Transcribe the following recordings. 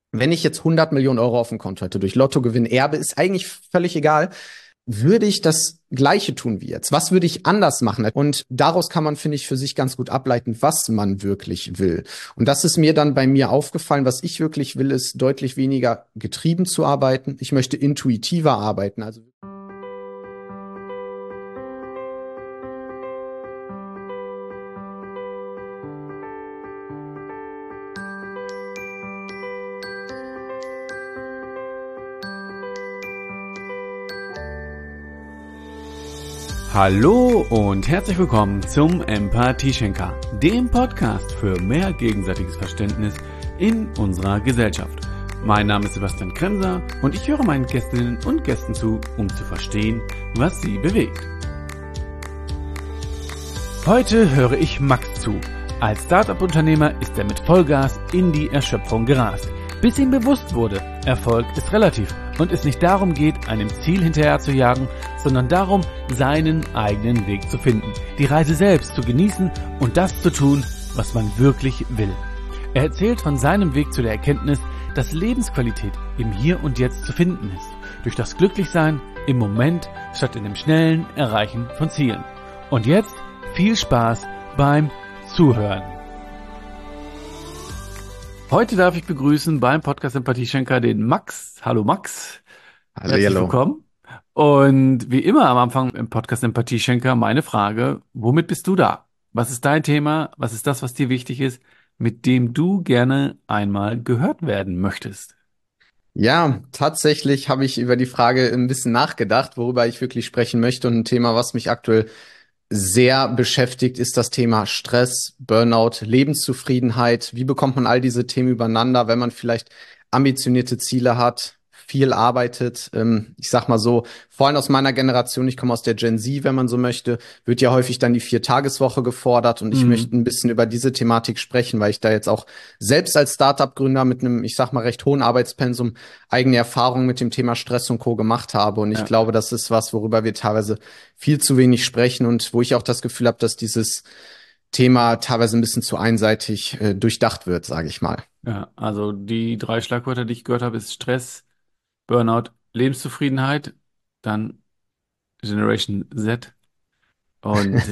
wenn ich jetzt 100 Millionen Euro auf dem Konto hätte, durch Lottogewinn, Erbe, ist eigentlich völlig egal, würde ich das Gleiche tun wie jetzt? Was würde ich anders machen? Und daraus kann man, finde ich, für sich ganz gut ableiten, was man wirklich will. Und das ist mir dann bei mir aufgefallen. Was ich wirklich will, ist deutlich weniger getrieben zu arbeiten. Ich möchte intuitiver arbeiten. Also Hallo und herzlich willkommen zum Empathieschenker, dem Podcast für mehr gegenseitiges Verständnis in unserer Gesellschaft. Mein Name ist Sebastian Kremser und ich höre meinen Gästinnen und Gästen zu, um zu verstehen, was sie bewegt. Heute höre ich Max zu. Als Startup-Unternehmer ist er mit Vollgas in die Erschöpfung gerast, bis ihm bewusst wurde, Erfolg ist relativ und es nicht darum geht, einem Ziel hinterher zu jagen, sondern darum, seinen eigenen Weg zu finden, die Reise selbst zu genießen und das zu tun, was man wirklich will. Er erzählt von seinem Weg zu der Erkenntnis, dass Lebensqualität im Hier und Jetzt zu finden ist, durch das Glücklichsein im Moment statt in dem schnellen Erreichen von Zielen. Und jetzt viel Spaß beim Zuhören. Heute darf ich begrüßen beim Podcast Empathieschenker den Max. Hallo Max. Herzlich hallo. willkommen. Und wie immer am Anfang im Podcast Empathieschenker meine Frage, womit bist du da? Was ist dein Thema? Was ist das, was dir wichtig ist, mit dem du gerne einmal gehört werden möchtest? Ja, tatsächlich habe ich über die Frage ein bisschen nachgedacht, worüber ich wirklich sprechen möchte. Und ein Thema, was mich aktuell sehr beschäftigt, ist das Thema Stress, Burnout, Lebenszufriedenheit. Wie bekommt man all diese Themen übereinander, wenn man vielleicht ambitionierte Ziele hat, viel arbeitet? Ich sag mal so, vor allem aus meiner Generation, ich komme aus der Gen Z, wenn man so möchte, wird ja häufig dann die Viertageswoche gefordert. Und ich möchte ein bisschen über diese Thematik sprechen, weil ich da jetzt auch selbst als Startup-Gründer mit einem, ich sag mal, recht hohen Arbeitspensum eigene Erfahrungen mit dem Thema Stress und Co. gemacht habe. Und ich Ja, glaube, das ist was, worüber wir teilweise viel zu wenig sprechen und wo ich auch das Gefühl habe, dass dieses Thema teilweise ein bisschen zu einseitig durchdacht wird, sage ich mal. ja, also die 3 Schlagwörter, die ich gehört habe, ist Stress, Burnout, Lebenszufriedenheit, dann Generation Z und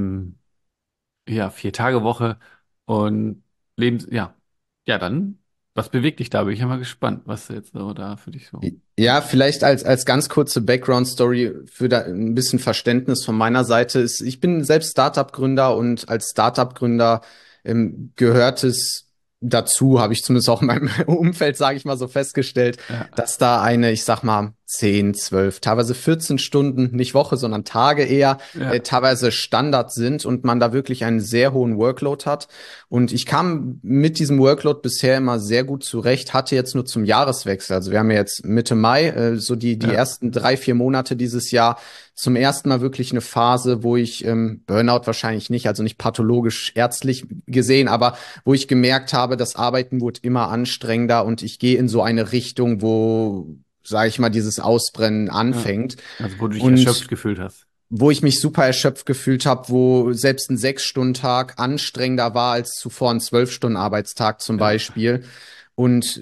ja, 4-Tage-Woche und ja, dann, was bewegt dich da? Bin ich ja mal gespannt, was jetzt so da für dich so. Ja, vielleicht als ganz kurze Background-Story für da ein bisschen Verständnis von meiner Seite ist, ich bin selbst Startup-Gründer und als Startup-Gründer gehört es dazu, habe ich zumindest auch in meinem Umfeld, sage ich mal so, festgestellt, Ja, dass da eine, ich sag mal, 10, 12, teilweise 14 Stunden, nicht Woche, sondern Tage eher, ja, teilweise Standard sind und man da wirklich einen sehr hohen Workload hat. Und ich kam mit diesem Workload bisher immer sehr gut zurecht, hatte jetzt nur zum Jahreswechsel, also wir haben ja jetzt Mitte Mai, so die ja, ersten 3, 4 Monate dieses Jahr, zum ersten Mal wirklich eine Phase, wo ich Burnout wahrscheinlich nicht, also nicht pathologisch ärztlich gesehen, aber wo ich gemerkt habe, das Arbeiten wurde immer anstrengender und ich gehe in so eine Richtung, wo, sage ich mal, dieses Ausbrennen ja. anfängt. Also wo du dich erschöpft Und gefühlt hast. wo ich mich super erschöpft gefühlt habe, wo selbst ein 6-Stunden-Tag anstrengender war als zuvor ein 12-Stunden-Arbeitstag zum Ja, Beispiel. Und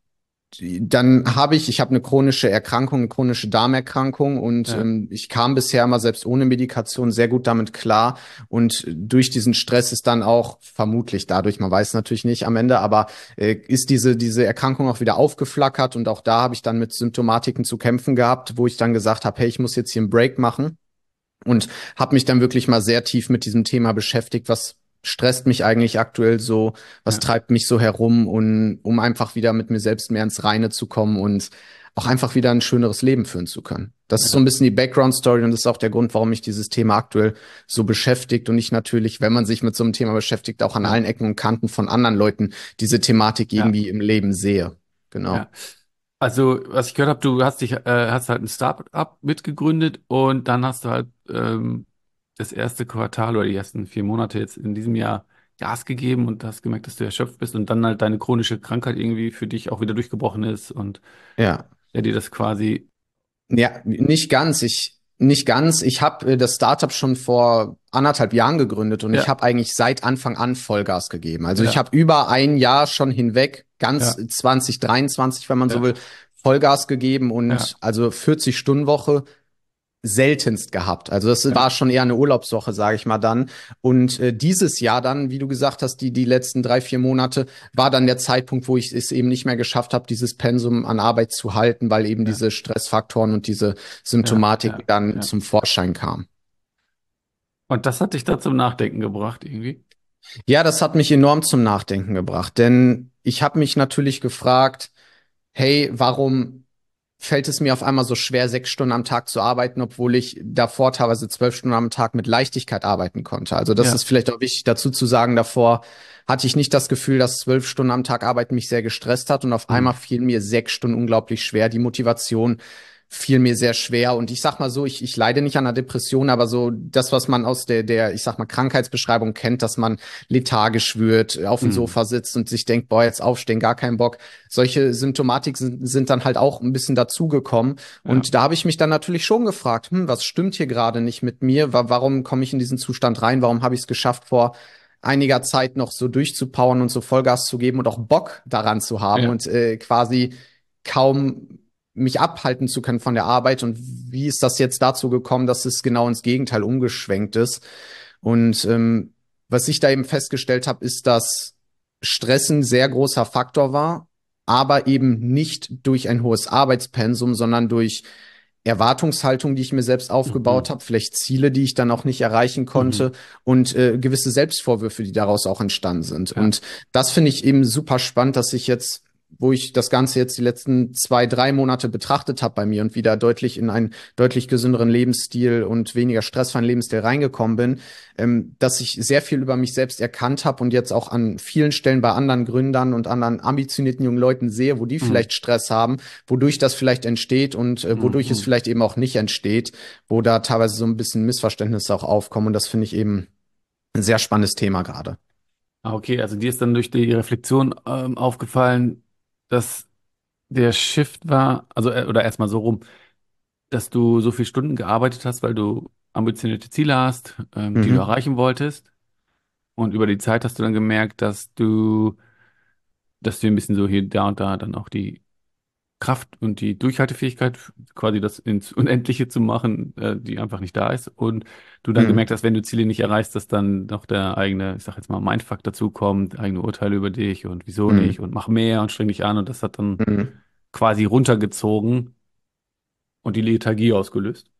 dann ich habe eine chronische Erkrankung, eine chronische Darmerkrankung und ja, ich kam bisher mal selbst ohne Medikation sehr gut damit klar. Und durch diesen Stress ist dann auch vermutlich dadurch, man weiß natürlich nicht am Ende, aber ist diese Erkrankung auch wieder aufgeflackert und auch da habe ich dann mit Symptomatiken zu kämpfen gehabt, wo ich dann gesagt habe, hey, ich muss jetzt hier einen Break machen und habe mich dann wirklich mal sehr tief mit diesem Thema beschäftigt, was stresst mich eigentlich aktuell so, was ja, treibt mich so herum und um einfach wieder mit mir selbst mehr ins Reine zu kommen und auch einfach wieder ein schöneres Leben führen zu können. Das ist so ja, ein bisschen die Background-Story und das ist auch der Grund, warum mich dieses Thema aktuell so beschäftigt und ich natürlich, wenn man sich mit so einem Thema beschäftigt, auch an ja, allen Ecken und Kanten von anderen Leuten diese Thematik ja, irgendwie im Leben sehe. Genau. ja. Also, was ich gehört habe, du hast halt ein Startup mitgegründet und dann hast du halt das erste Quartal oder die ersten 4 Monate jetzt in diesem Jahr Gas gegeben und hast gemerkt, dass du erschöpft bist und dann halt deine chronische Krankheit irgendwie für dich auch wieder durchgebrochen ist und Ja. ja, dir das quasi, Ja, nicht ganz. Nicht ganz. Ich habe das Startup schon vor 1,5 Jahren gegründet und ich Ja, habe eigentlich seit Anfang an Vollgas gegeben. Also ich ja, habe über ein Jahr schon hinweg, ganz ja, 2023, wenn man so ja, will, Vollgas gegeben ja, und also 40-Stunden-Woche seltenst gehabt. Also das ja, war schon eher eine Urlaubswoche, sage ich mal dann. Und dieses Jahr dann, wie du gesagt hast, die letzten 3, 4 Monate, war dann der Zeitpunkt, wo ich es eben nicht mehr geschafft habe, dieses Pensum an Arbeit zu halten, weil eben ja, diese Stressfaktoren und diese ja, Symptomatik ja, dann ja. zum Vorschein kam. Und das hat dich da zum Nachdenken gebracht, irgendwie? Ja, das hat mich enorm zum Nachdenken gebracht, denn ich habe mich natürlich gefragt, hey, warum fällt es mir auf einmal so schwer, 6 Stunden am Tag zu arbeiten, obwohl ich davor teilweise 12 Stunden am Tag mit Leichtigkeit arbeiten konnte. Also das ist Ja. vielleicht auch wichtig dazu zu sagen, davor hatte ich nicht das Gefühl, dass 12 Stunden am Tag arbeiten mich sehr gestresst hat und auf einmal Hm. fiel mir 6 Stunden unglaublich schwer. Die Motivation fiel mir sehr schwer und ich sag mal so, ich leide nicht an einer Depression, aber so das, was man aus ich sag mal, Krankheitsbeschreibung kennt, dass man lethargisch wird, auf dem Hm. Sofa sitzt und sich denkt, boah, jetzt aufstehen, gar keinen Bock. Solche Symptomatik sind dann halt auch ein bisschen dazugekommen. Ja. Und da habe ich mich dann natürlich schon gefragt, was stimmt hier gerade nicht mit mir? Warum komme ich in diesen Zustand rein? Warum habe ich es geschafft, vor einiger Zeit noch so durchzupowern und so Vollgas zu geben und auch Bock daran zu haben Ja. und quasi kaum mich abhalten zu können von der Arbeit? Und wie ist das jetzt dazu gekommen, dass es genau ins Gegenteil umgeschwenkt ist? Und was ich da eben festgestellt habe, ist, dass Stress ein sehr großer Faktor war, aber eben nicht durch ein hohes Arbeitspensum, sondern durch Erwartungshaltung, die ich mir selbst aufgebaut Mhm. habe, vielleicht Ziele, die ich dann auch nicht erreichen konnte Mhm. und gewisse Selbstvorwürfe, die daraus auch entstanden sind. Ja. Und das finde ich eben super spannend, dass ich jetzt, wo ich das Ganze jetzt die letzten 2, 3 Monate betrachtet habe bei mir und wieder deutlich in einen deutlich gesünderen Lebensstil und weniger stressfreien Lebensstil reingekommen bin, dass ich sehr viel über mich selbst erkannt habe und jetzt auch an vielen Stellen bei anderen Gründern und anderen ambitionierten jungen Leuten sehe, wo die Mhm. vielleicht Stress haben, wodurch das vielleicht entsteht und wodurch es Mhm. vielleicht eben auch nicht entsteht, wo da teilweise so ein bisschen Missverständnisse auch aufkommen. Und das finde ich eben ein sehr spannendes Thema gerade. Ah, okay, also dir ist dann durch die Reflexion aufgefallen, dass der Shift war, also oder erstmal so rum, dass du so viele Stunden gearbeitet hast, weil du ambitionierte Ziele hast, die du Mhm. erreichen wolltest. Und über die Zeit hast du dann gemerkt, dass du ein bisschen so hier da und da dann auch die Kraft und die Durchhaltefähigkeit, quasi das ins Unendliche zu machen, die einfach nicht da ist. Und du dann Mhm. gemerkt hast, wenn du Ziele nicht erreichst, dass dann noch der eigene, ich sag jetzt mal, Mindfuck dazukommt, eigene Urteile über dich und wieso nicht Mhm. und mach mehr und streng dich an. Und das hat dann Mhm. quasi runtergezogen und die Lethargie ausgelöst.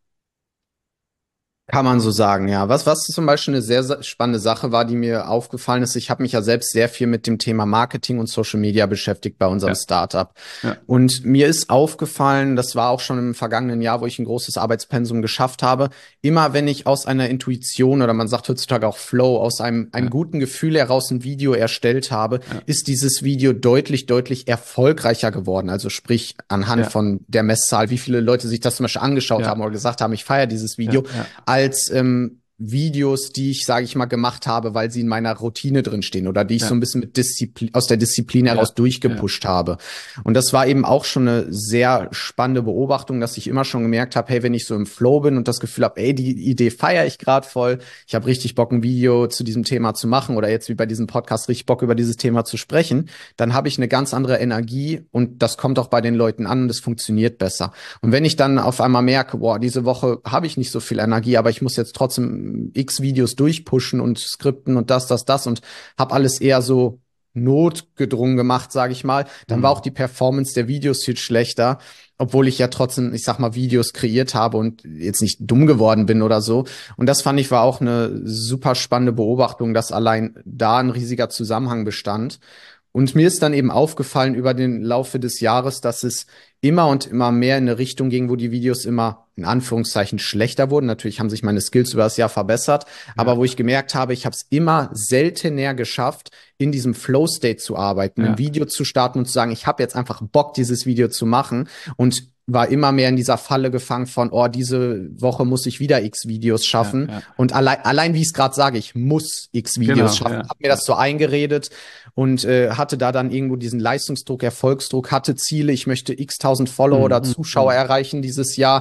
Kann man so sagen, ja. Was zum Beispiel eine sehr spannende Sache war, die mir aufgefallen ist, ich habe mich ja selbst sehr viel mit dem Thema Marketing und Social Media beschäftigt bei unserem Ja, Startup. ja, Und mir ist aufgefallen, das war auch schon im vergangenen Jahr, wo ich ein großes Arbeitspensum geschafft habe, immer wenn ich aus einer Intuition oder man sagt heutzutage auch Flow, aus einem ja, guten Gefühl heraus ein Video erstellt habe, ja, ist dieses Video deutlich, deutlich erfolgreicher geworden. Also sprich anhand ja, von der Messzahl, wie viele Leute sich das zum Beispiel angeschaut ja, haben oder gesagt haben, ich feiere dieses ja, Video, ja, als Videos, die ich, sage ich mal, gemacht habe, weil sie in meiner Routine drin stehen oder die ich so ja, ein bisschen mit Disziplin, aus der Disziplin heraus ja, ja, durchgepusht habe. Und das war eben auch schon eine sehr spannende Beobachtung, dass ich immer schon gemerkt habe, hey, wenn ich so im Flow bin und das Gefühl habe, ey, die Idee feiere ich gerade voll, ich habe richtig Bock, ein Video zu diesem Thema zu machen oder jetzt wie bei diesem Podcast richtig Bock, über dieses Thema zu sprechen, dann habe ich eine ganz andere Energie und das kommt auch bei den Leuten an und es funktioniert besser. Und wenn ich dann auf einmal merke, boah, diese Woche habe ich nicht so viel Energie, aber ich muss jetzt trotzdem x Videos durchpushen und skripten und das und habe alles eher so notgedrungen gemacht, sage ich mal, dann war auch hm, die Performance der Videos viel schlechter, obwohl ich ja trotzdem, ich sag mal, Videos kreiert habe und jetzt nicht dumm geworden bin oder so. Und das fand ich war auch eine super spannende Beobachtung, dass allein da ein riesiger Zusammenhang bestand. Und mir ist dann eben aufgefallen über den Laufe des Jahres, dass es immer und immer mehr in eine Richtung ging, wo die Videos immer in Anführungszeichen schlechter wurden. Natürlich haben sich meine Skills über das Jahr verbessert, aber ja, wo ich gemerkt habe, ich habe es immer seltener geschafft, in diesem Flow-State zu arbeiten, ein ja, Video zu starten und zu sagen, ich habe jetzt einfach Bock, dieses Video zu machen und war immer mehr in dieser Falle gefangen von, oh, diese Woche muss ich wieder X Videos ja, schaffen. ja, Und allein wie ich es gerade sage, ich muss X Videos genau, schaffen, ja, habe mir ja, das so eingeredet und hatte da dann irgendwo diesen Leistungsdruck, Erfolgsdruck, hatte Ziele, ich möchte x tausend Follower hm, oder hm, Zuschauer hm, erreichen dieses Jahr. Das schaffe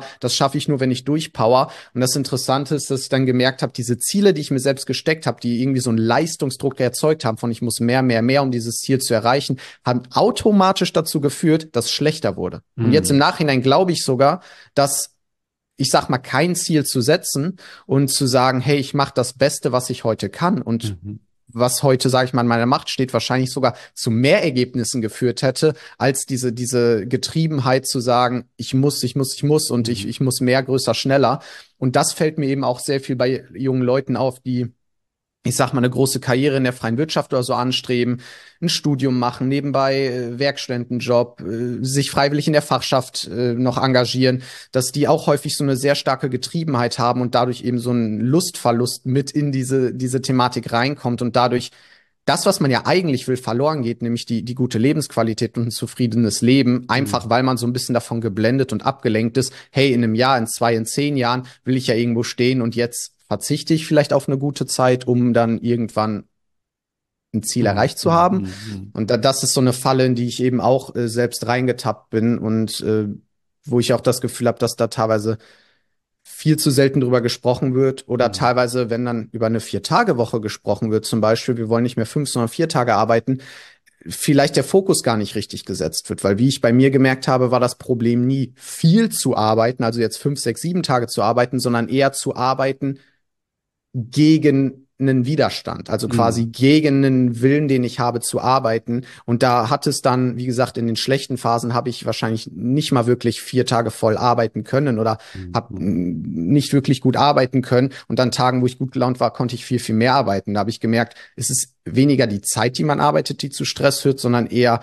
schaffe ich nur, wenn ich durchpower. Und das Interessante ist, dass ich dann gemerkt habe, diese Ziele, die ich mir selbst gesteckt habe, die irgendwie so einen Leistungsdruck erzeugt haben, von ich muss mehr, mehr, mehr, um dieses Ziel zu erreichen, haben automatisch dazu geführt, dass es schlechter wurde. Und jetzt im Nachhinein glaube ich sogar, dass ich sag mal, kein Ziel zu setzen und zu sagen, hey, ich mache das Beste, was ich heute kann und was heute, sage ich mal, in meiner Macht steht, wahrscheinlich sogar zu mehr Ergebnissen geführt hätte, als diese Getriebenheit zu sagen, ich muss und ich muss mehr, größer, schneller. Und das fällt mir eben auch sehr viel bei jungen Leuten auf, die, ich sag mal, eine große Karriere in der freien Wirtschaft oder so anstreben, ein Studium machen, nebenbei Werkstudentenjob, sich freiwillig in der Fachschaft noch engagieren, dass die auch häufig so eine sehr starke Getriebenheit haben und dadurch eben so ein Lustverlust mit in diese Thematik reinkommt und dadurch das, was man ja eigentlich will, verloren geht, nämlich die gute Lebensqualität und ein zufriedenes Leben, einfach weil man so ein bisschen davon geblendet und abgelenkt ist. Hey, in einem Jahr, in 2, in 10 Jahren will ich ja irgendwo stehen und jetzt verzichte ich vielleicht auf eine gute Zeit, um dann irgendwann ein Ziel erreicht zu haben. Und das ist so eine Falle, in die ich eben auch selbst reingetappt bin und wo ich auch das Gefühl habe, dass da teilweise viel zu selten drüber gesprochen wird oder teilweise, wenn dann über eine 4-Tage-Woche gesprochen wird, zum Beispiel, wir wollen nicht mehr 5, sondern 4 Tage arbeiten, vielleicht der Fokus gar nicht richtig gesetzt wird, weil wie ich bei mir gemerkt habe, war das Problem nie viel zu arbeiten, also jetzt 5, 6, 7 Tage zu arbeiten, sondern eher zu arbeiten gegen einen Widerstand, also quasi gegen einen Willen, den ich habe zu arbeiten. Und da hat es dann, wie gesagt, in den schlechten Phasen habe ich wahrscheinlich nicht mal wirklich 4 Tage voll arbeiten können oder habe nicht wirklich gut arbeiten können. Und an Tagen, wo ich gut gelaunt war, konnte ich viel, viel mehr arbeiten. Da habe ich gemerkt, es ist weniger die Zeit, die man arbeitet, die zu Stress führt, sondern eher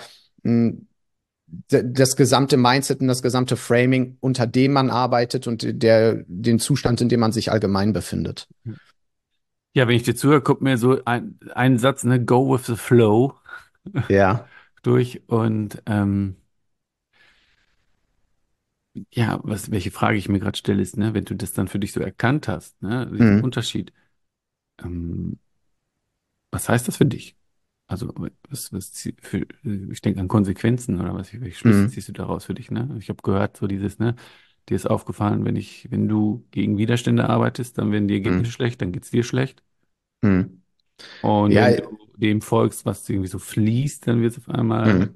das gesamte Mindset und das gesamte Framing, unter dem man arbeitet und den Zustand, in dem man sich allgemein befindet. Ja, wenn ich dir zuhöre, kommt mir so ein Satz, ne, go with the flow Ja. durch und ja, welche Frage ich mir gerade stelle, ist, ne, wenn du das dann für dich so erkannt hast, ne, diesen Unterschied, ähm, was heißt das für dich? Also, ich denke an Konsequenzen oder welche Schlüsse ziehst du daraus für dich, ne? Ich habe gehört, so dieses, ne, dir ist aufgefallen, wenn du gegen Widerstände arbeitest, dann werden die Ergebnisse schlecht, dann geht's dir schlecht. Und Ja, wenn du dem folgst, was irgendwie so fließt, dann wird es auf einmal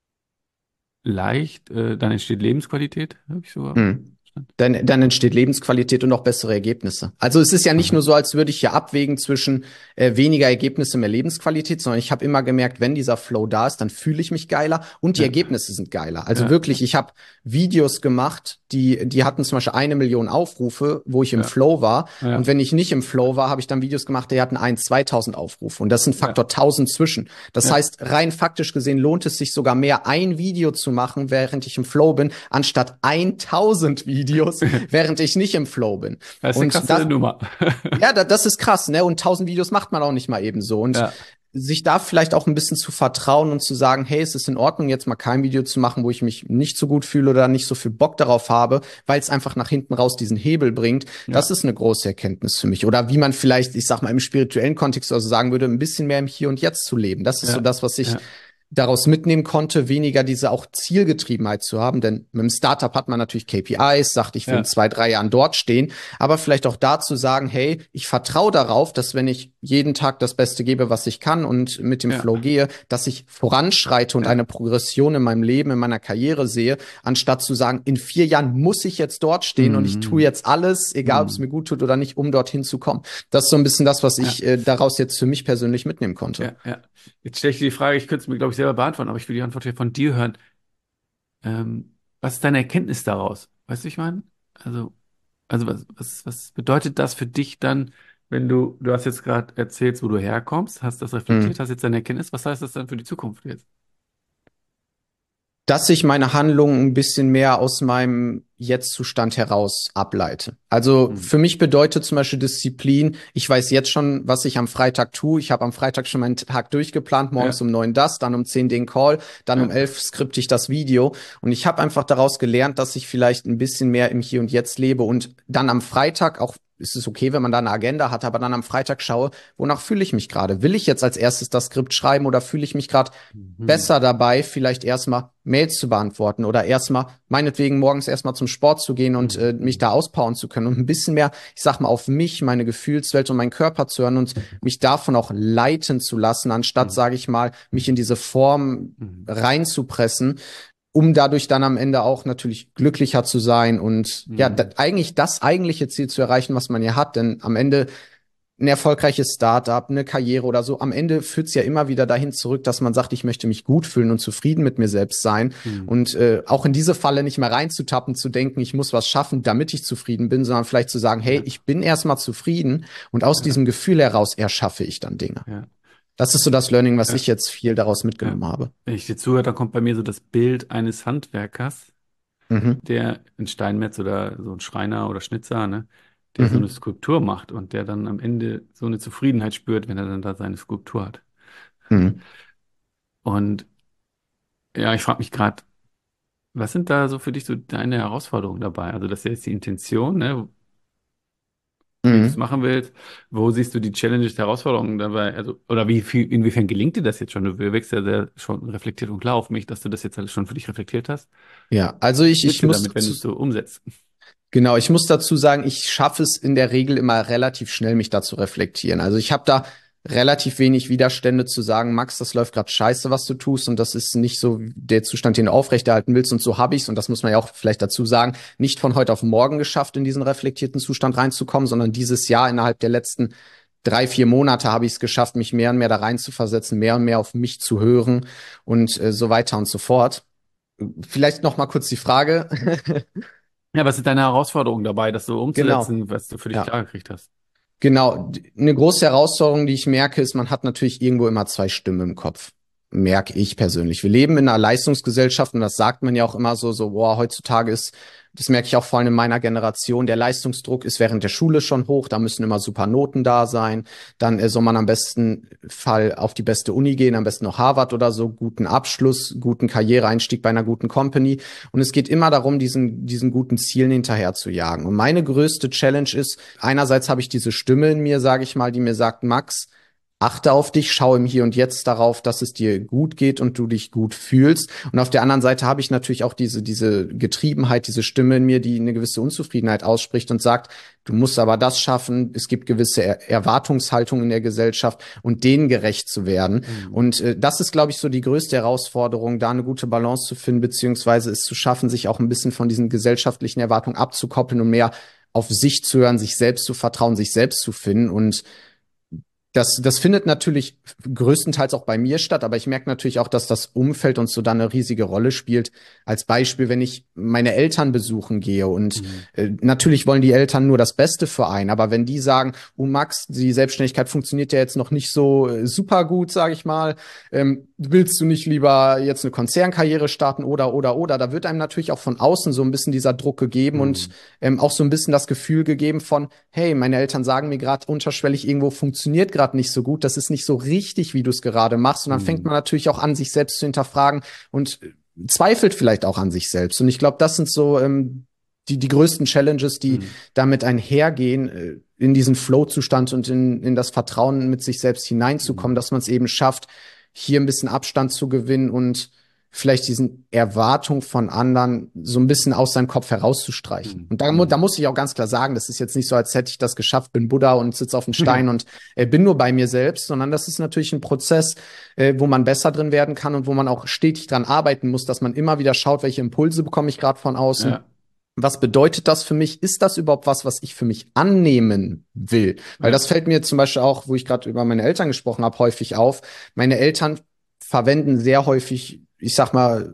leicht, dann entsteht Lebensqualität, habe ich so verstanden. dann entsteht Lebensqualität und auch bessere Ergebnisse. Also es ist ja nicht nur so, als würde ich hier abwägen zwischen weniger Ergebnisse, mehr Lebensqualität, sondern ich habe immer gemerkt, wenn dieser Flow da ist, dann fühle ich mich geiler und die Ergebnisse sind geiler. Also wirklich, ich habe Videos gemacht, die hatten zum Beispiel 1 Million Aufrufe, wo ich im Flow war. Und wenn ich nicht im Flow war, habe ich dann Videos gemacht, die hatten 2.000 Aufrufe. Und das ist ein Faktor 1.000 zwischen. Das heißt, rein faktisch gesehen lohnt es sich sogar mehr, ein Video zu machen, während ich im Flow bin, anstatt 1.000 Videos, während ich nicht im Flow bin. Das ist eine krasse Nummer. Ja, das ist krass, ne? Und 1.000 Videos macht man auch nicht mal eben so. Und sich da vielleicht auch ein bisschen zu vertrauen und zu sagen, hey, es ist in Ordnung, jetzt mal kein Video zu machen, wo ich mich nicht so gut fühle oder nicht so viel Bock darauf habe, weil es einfach nach hinten raus diesen Hebel bringt. Das ist eine große Erkenntnis für mich. Oder wie man vielleicht, ich sag mal, im spirituellen Kontext also sagen würde, ein bisschen mehr im Hier und Jetzt zu leben. Das ist so das, was ich daraus mitnehmen konnte, weniger diese auch Zielgetriebenheit zu haben. Denn mit dem Startup hat man natürlich KPIs, sagt, ich will in 2, 3 Jahren dort stehen. Aber vielleicht auch da zu sagen, hey, ich vertraue darauf, dass wenn ich jeden Tag das Beste gebe, was ich kann und mit dem Flow gehe, dass ich voranschreite und eine Progression in meinem Leben, in meiner Karriere sehe, anstatt zu sagen, in 4 Jahren muss ich jetzt dort stehen und ich tue jetzt alles, egal ob es mir gut tut oder nicht, um dorthin zu kommen. Das ist so ein bisschen das, was ich daraus jetzt für mich persönlich mitnehmen konnte. Jetzt stelle ich dir die Frage, ich könnte es mir, glaube ich, selber beantworten, aber ich will die Antwort hier von dir hören. Was ist deine Erkenntnis daraus? Weißt du, ich meine? Also was bedeutet das für dich dann, wenn du hast jetzt gerade erzählt, wo du herkommst, hast das reflektiert, hast jetzt deine Erkenntnis, was heißt das dann für die Zukunft jetzt? Dass ich meine Handlungen ein bisschen mehr aus meinem Jetzt-Zustand heraus ableite. Also für mich bedeutet zum Beispiel Disziplin, ich weiß jetzt schon, was ich am Freitag tue. Ich habe am Freitag schon meinen Tag durchgeplant, morgens um 9 das, dann um 10 den Call, dann um 11 skripte ich das Video. Und ich habe einfach daraus gelernt, dass ich vielleicht ein bisschen mehr im Hier und Jetzt lebe und dann am Freitag auch ist es okay, wenn man da eine Agenda hat, aber dann am Freitag schaue, wonach fühle ich mich gerade? Will ich jetzt als erstes das Skript schreiben oder fühle ich mich gerade Mhm. besser dabei, vielleicht erstmal Mails zu beantworten oder erstmal meinetwegen morgens erstmal zum Sport zu gehen und mich Mhm. da auspowern zu können und ein bisschen mehr, ich sag mal, auf mich, meine Gefühlswelt und meinen Körper zu hören und mich davon auch leiten zu lassen, anstatt, Mhm. sage ich mal, mich in diese Form Mhm. reinzupressen, um dadurch dann am Ende auch natürlich glücklicher zu sein und ja, Mhm. eigentlich das eigentliche Ziel zu erreichen, was man ja hat. Denn am Ende ein erfolgreiches Startup, eine Karriere oder so, am Ende führt es ja immer wieder dahin zurück, dass man sagt, ich möchte mich gut fühlen und zufrieden mit mir selbst sein. Mhm. Und auch in diese Falle nicht mehr reinzutappen, zu denken, ich muss was schaffen, damit ich zufrieden bin, sondern vielleicht zu sagen, hey, Ja, ich bin erstmal zufrieden und aus ja, diesem Gefühl heraus erschaffe ich dann Dinge. ja, Das ist so das Learning, was ja, ich jetzt viel daraus ja. mitgenommen habe. Wenn ich dir zuhöre, dann kommt bei mir so das Bild eines Handwerkers, Mhm. der ein Steinmetz oder so ein Schreiner oder Schnitzer, ne, der so eine Mhm. Skulptur macht und der dann am Ende so eine Zufriedenheit spürt, wenn er dann da seine Skulptur hat. Mhm. Und ja, ich frage mich gerade, was sind da so für dich so deine Herausforderungen dabei? Also das ist jetzt die Intention, ne, wie du es Mhm. machen willst. Wo siehst du die Challenges, die Herausforderungen dabei? Also, oder wie viel, inwiefern gelingt dir das jetzt schon? Du wirkst ja sehr schon reflektiert und klar auf mich, dass du das jetzt alles schon für dich reflektiert hast. Ja, also Was ich hilft dir muss damit, wenn du dazu, es so umsetzt? genau, ich muss dazu sagen, ich schaffe es in der Regel immer relativ schnell, mich da zu reflektieren. Also ich habe da relativ wenig Widerstände zu sagen, Max, das läuft gerade scheiße, was du tust, und das ist nicht so der Zustand, den du aufrechterhalten willst. Und so habe ich's, und das muss man ja auch vielleicht dazu sagen, nicht von heute auf morgen geschafft, in diesen reflektierten Zustand reinzukommen, sondern dieses Jahr innerhalb der letzten 3, 4 Monate habe ich es geschafft, mich mehr und mehr da rein zu versetzen, mehr und mehr auf mich zu hören und so weiter und so fort. Vielleicht noch mal kurz die Frage. Ja, was sind deine Herausforderungen dabei, das so Genau. umzusetzen, was du für dich Ja. klar gekriegt hast? Genau, eine große Herausforderung, die ich merke, ist, man hat natürlich irgendwo immer zwei Stimmen im Kopf. Merke ich persönlich. Wir leben in einer Leistungsgesellschaft und das sagt man ja auch immer so, boah, heutzutage ist, das merke ich auch vor allem in meiner Generation, der Leistungsdruck ist während der Schule schon hoch, da müssen immer super Noten da sein. Dann soll man am besten Fall auf die beste Uni gehen, am besten noch Harvard oder so, guten Abschluss, guten Karriereeinstieg bei einer guten Company. Und es geht immer darum, diesen guten Zielen hinterher zu jagen. Und meine größte Challenge ist, einerseits habe ich diese Stimme in mir, sage ich mal, die mir sagt, Max, achte auf dich, schau im Hier und Jetzt darauf, dass es dir gut geht und du dich gut fühlst. Und auf der anderen Seite habe ich natürlich auch diese Getriebenheit, diese Stimme in mir, die eine gewisse Unzufriedenheit ausspricht und sagt, du musst aber das schaffen. Es gibt gewisse Erwartungshaltungen in der Gesellschaft und denen gerecht zu werden. Mhm. Und das ist, glaube ich, so die größte Herausforderung, da eine gute Balance zu finden, beziehungsweise es zu schaffen, sich auch ein bisschen von diesen gesellschaftlichen Erwartungen abzukoppeln und mehr auf sich zu hören, sich selbst zu vertrauen, sich selbst zu finden. Und das findet natürlich größtenteils auch bei mir statt, aber ich merke natürlich auch, dass das Umfeld uns so dann eine riesige Rolle spielt. Als Beispiel, wenn ich meine Eltern besuchen gehe und Mhm. natürlich wollen die Eltern nur das Beste für einen, aber wenn die sagen, oh Max, die Selbstständigkeit funktioniert ja jetzt noch nicht so super gut, sage ich mal, willst du nicht lieber jetzt eine Konzernkarriere starten oder, da wird einem natürlich auch von außen so ein bisschen dieser Druck gegeben und Mhm. auch so ein bisschen das Gefühl gegeben von, hey, meine Eltern sagen mir gerade unterschwellig, irgendwo funktioniert gerade nicht so gut, das ist nicht so richtig, wie du es gerade machst. Und dann fängt Mhm. man natürlich auch an, sich selbst zu hinterfragen und zweifelt vielleicht auch an sich selbst. Und ich glaube, das sind so die größten Challenges, die Mhm. damit einhergehen, in diesen Flow-Zustand und in das Vertrauen mit sich selbst hineinzukommen, Mhm. dass man es eben schafft, hier ein bisschen Abstand zu gewinnen und vielleicht diesen Erwartungen von anderen so ein bisschen aus seinem Kopf herauszustreichen. Mhm. Und da Mhm. muss ich auch ganz klar sagen, das ist jetzt nicht so, als hätte ich das geschafft, bin Buddha und sitze auf dem Stein und bin nur bei mir selbst, sondern das ist natürlich ein Prozess, wo man besser drin werden kann und wo man auch stetig dran arbeiten muss, dass man immer wieder schaut, welche Impulse bekomme ich gerade von außen. Ja, Was bedeutet das für mich? Ist das überhaupt was ich für mich annehmen will? Weil ja. das fällt mir zum Beispiel auch, wo ich gerade über meine Eltern gesprochen habe, häufig auf. Meine Eltern verwenden sehr häufig, ich sag mal,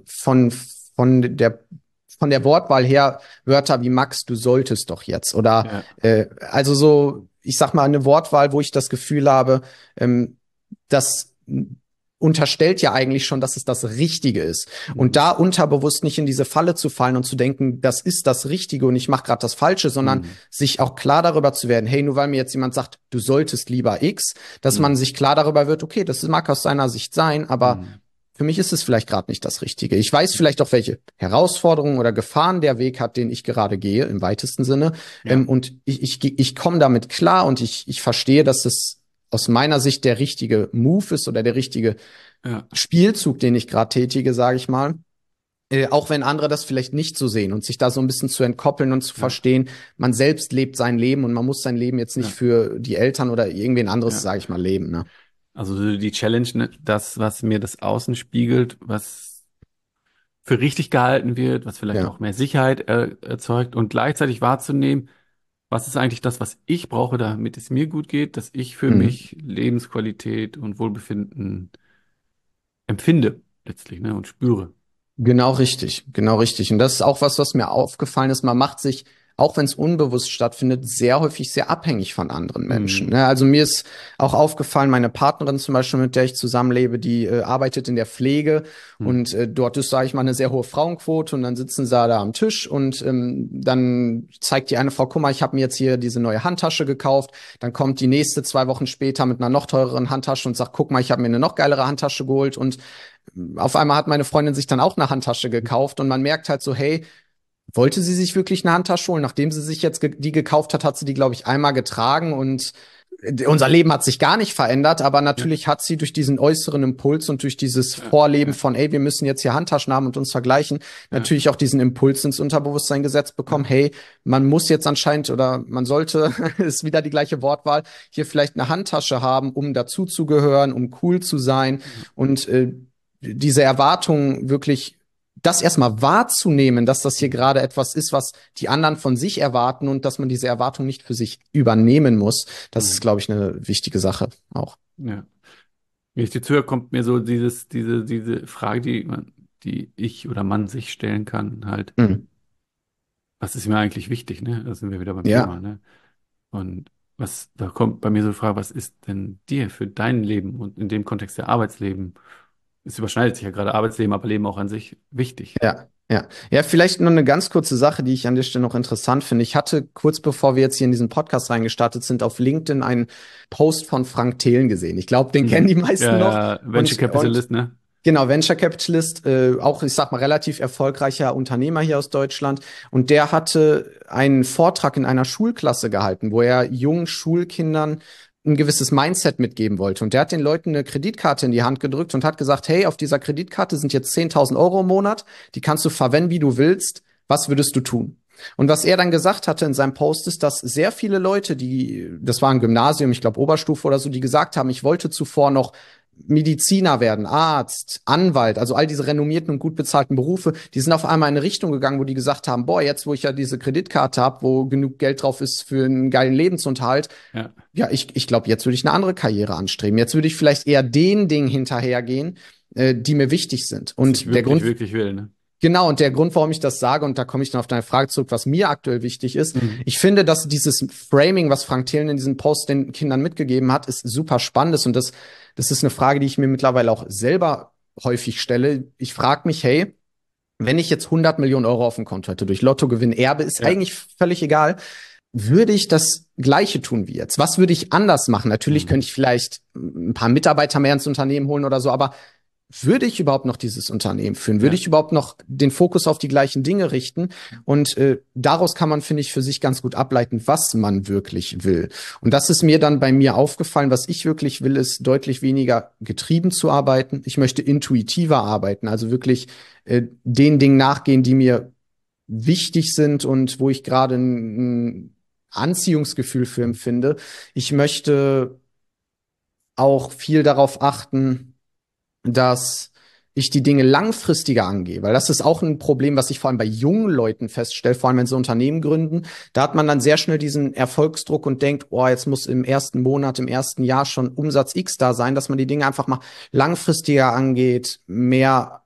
von der Wortwahl her Wörter wie Max, du solltest doch jetzt. Oder Ja. also so, ich sag mal, eine Wortwahl, wo ich das Gefühl habe, das unterstellt ja eigentlich schon, dass es das Richtige ist. Und Mhm. da unterbewusst nicht in diese Falle zu fallen und zu denken, das ist das Richtige und ich mache gerade das Falsche, sondern Mhm. sich auch klar darüber zu werden, hey, nur weil mir jetzt jemand sagt, du solltest lieber X, dass man Mhm. sich klar darüber wird, okay, das mag aus seiner Sicht sein, aber Mhm. für mich ist es vielleicht gerade nicht das Richtige. Ich weiß vielleicht auch, welche Herausforderungen oder Gefahren der Weg hat, den ich gerade gehe, im weitesten Sinne. Ja. Und ich komme damit klar und ich verstehe, dass es aus meiner Sicht der richtige Move ist oder der richtige Ja. Spielzug, den ich gerade tätige, sage ich mal. Auch wenn andere das vielleicht nicht so sehen und sich da so ein bisschen zu entkoppeln und zu verstehen, man selbst lebt sein Leben und man muss sein Leben jetzt nicht für die Eltern oder irgendwen anderes, sage ich mal, leben. Ne? Also die Challenge, ne, das, was mir das Außen spiegelt, was für richtig gehalten wird, was vielleicht Ja. auch mehr Sicherheit erzeugt und gleichzeitig wahrzunehmen, was ist eigentlich das, was ich brauche, damit es mir gut geht, dass ich für Mhm. mich Lebensqualität und Wohlbefinden empfinde letztlich, ne, und spüre. Genau richtig, genau richtig. Und das ist auch was mir aufgefallen ist. Man macht sich, auch wenn es unbewusst stattfindet, sehr häufig sehr abhängig von anderen Menschen. Mhm. Ne? Also mir ist auch aufgefallen, meine Partnerin zum Beispiel, mit der ich zusammenlebe, die arbeitet in der Pflege Mhm. und dort ist, sage ich mal, eine sehr hohe Frauenquote und dann sitzen sie da am Tisch und dann zeigt die eine Frau, guck mal, ich habe mir jetzt hier diese neue Handtasche gekauft. Dann kommt die nächste 2 Wochen später mit einer noch teureren Handtasche und sagt, guck mal, ich habe mir eine noch geilere Handtasche geholt und auf einmal hat meine Freundin sich dann auch eine Handtasche gekauft und man merkt halt so, hey, wollte sie sich wirklich eine Handtasche holen? Nachdem sie sich jetzt die gekauft hat, hat sie die, glaube ich, einmal getragen und unser Leben hat sich gar nicht verändert, aber natürlich hat sie durch diesen äußeren Impuls und durch dieses Vorleben von, ey, wir müssen jetzt hier Handtaschen haben und uns vergleichen, natürlich auch diesen Impuls ins Unterbewusstsein gesetzt bekommen, hey, man muss jetzt anscheinend oder man sollte, ist wieder die gleiche Wortwahl, hier vielleicht eine Handtasche haben, um dazuzugehören, um cool zu sein und diese Erwartungen wirklich das erstmal wahrzunehmen, dass das hier gerade etwas ist, was die anderen von sich erwarten und dass man diese Erwartung nicht für sich übernehmen muss, das ist, glaube ich, eine wichtige Sache auch. Ja. Wenn ich dir zuhöre, kommt mir so diese Frage, die ich oder man sich stellen kann, halt, Mhm. was ist mir eigentlich wichtig, ne? Da sind wir wieder beim Ja, Thema, ne? Und da kommt bei mir so die Frage, was ist denn dir für dein Leben und in dem Kontext der Arbeitsleben, es überschneidet sich ja gerade Arbeitsleben, aber Leben auch an sich wichtig. ja, ja. Ja, vielleicht nur eine ganz kurze Sache, die ich an der Stelle noch interessant finde. Ich hatte kurz bevor wir jetzt hier in diesen Podcast reingestartet sind, auf LinkedIn einen Post von Frank Thelen gesehen. Ich glaube, den kennen die meisten noch. Ja, Venture Capitalist, ne? Genau, Venture Capitalist, auch, ich sag mal, relativ erfolgreicher Unternehmer hier aus Deutschland. Und der hatte einen Vortrag in einer Schulklasse gehalten, wo er jungen Schulkindern ein gewisses Mindset mitgeben wollte. Und der hat den Leuten eine Kreditkarte in die Hand gedrückt und hat gesagt, hey, auf dieser Kreditkarte sind jetzt 10.000 Euro im Monat, die kannst du verwenden, wie du willst. Was würdest du tun? Und was er dann gesagt hatte in seinem Post ist, dass sehr viele Leute, das war ein Gymnasium, ich glaube Oberstufe oder so, die gesagt haben, ich wollte zuvor noch Mediziner werden, Arzt, Anwalt, also all diese renommierten und gut bezahlten Berufe, die sind auf einmal in eine Richtung gegangen, wo die gesagt haben, boah, jetzt wo ich ja diese Kreditkarte habe, wo genug Geld drauf ist für einen geilen Lebensunterhalt, ja, ich glaube, jetzt würde ich eine andere Karriere anstreben. Jetzt würde ich vielleicht eher den Dingen hinterhergehen, die mir wichtig sind. Und der Grund, wirklich will, ne? genau, und der Grund, warum ich das sage, und da komme ich dann auf deine Frage zurück, was mir aktuell wichtig ist, ich finde, dass dieses Framing, was Frank Thelen in diesem Post den Kindern mitgegeben hat, ist super spannend. Und das ist eine Frage, die ich mir mittlerweile auch selber häufig stelle. Ich frage mich, hey, wenn ich jetzt 100 Millionen Euro auf dem Konto hätte, durch Lottogewinn, Erbe, ist eigentlich völlig egal, würde ich das Gleiche tun wie jetzt? Was würde ich anders machen? Natürlich könnte ich vielleicht ein paar Mitarbeiter mehr ins Unternehmen holen oder so, aber würde ich überhaupt noch dieses Unternehmen führen? Würde ich überhaupt noch den Fokus auf die gleichen Dinge richten? Und daraus kann man, finde ich, für sich ganz gut ableiten, was man wirklich will. Und das ist mir dann bei mir aufgefallen. Was ich wirklich will, ist deutlich weniger getrieben zu arbeiten. Ich möchte intuitiver arbeiten, also wirklich den Dingen nachgehen, die mir wichtig sind und wo ich gerade ein Anziehungsgefühl für empfinde. Ich möchte auch viel darauf achten, dass ich die Dinge langfristiger angehe, weil das ist auch ein Problem, was ich vor allem bei jungen Leuten feststelle, vor allem wenn sie Unternehmen gründen. Da hat man dann sehr schnell diesen Erfolgsdruck und denkt, oh, jetzt muss im ersten Monat, im ersten Jahr schon Umsatz X da sein, dass man die Dinge einfach mal langfristiger angeht, mehr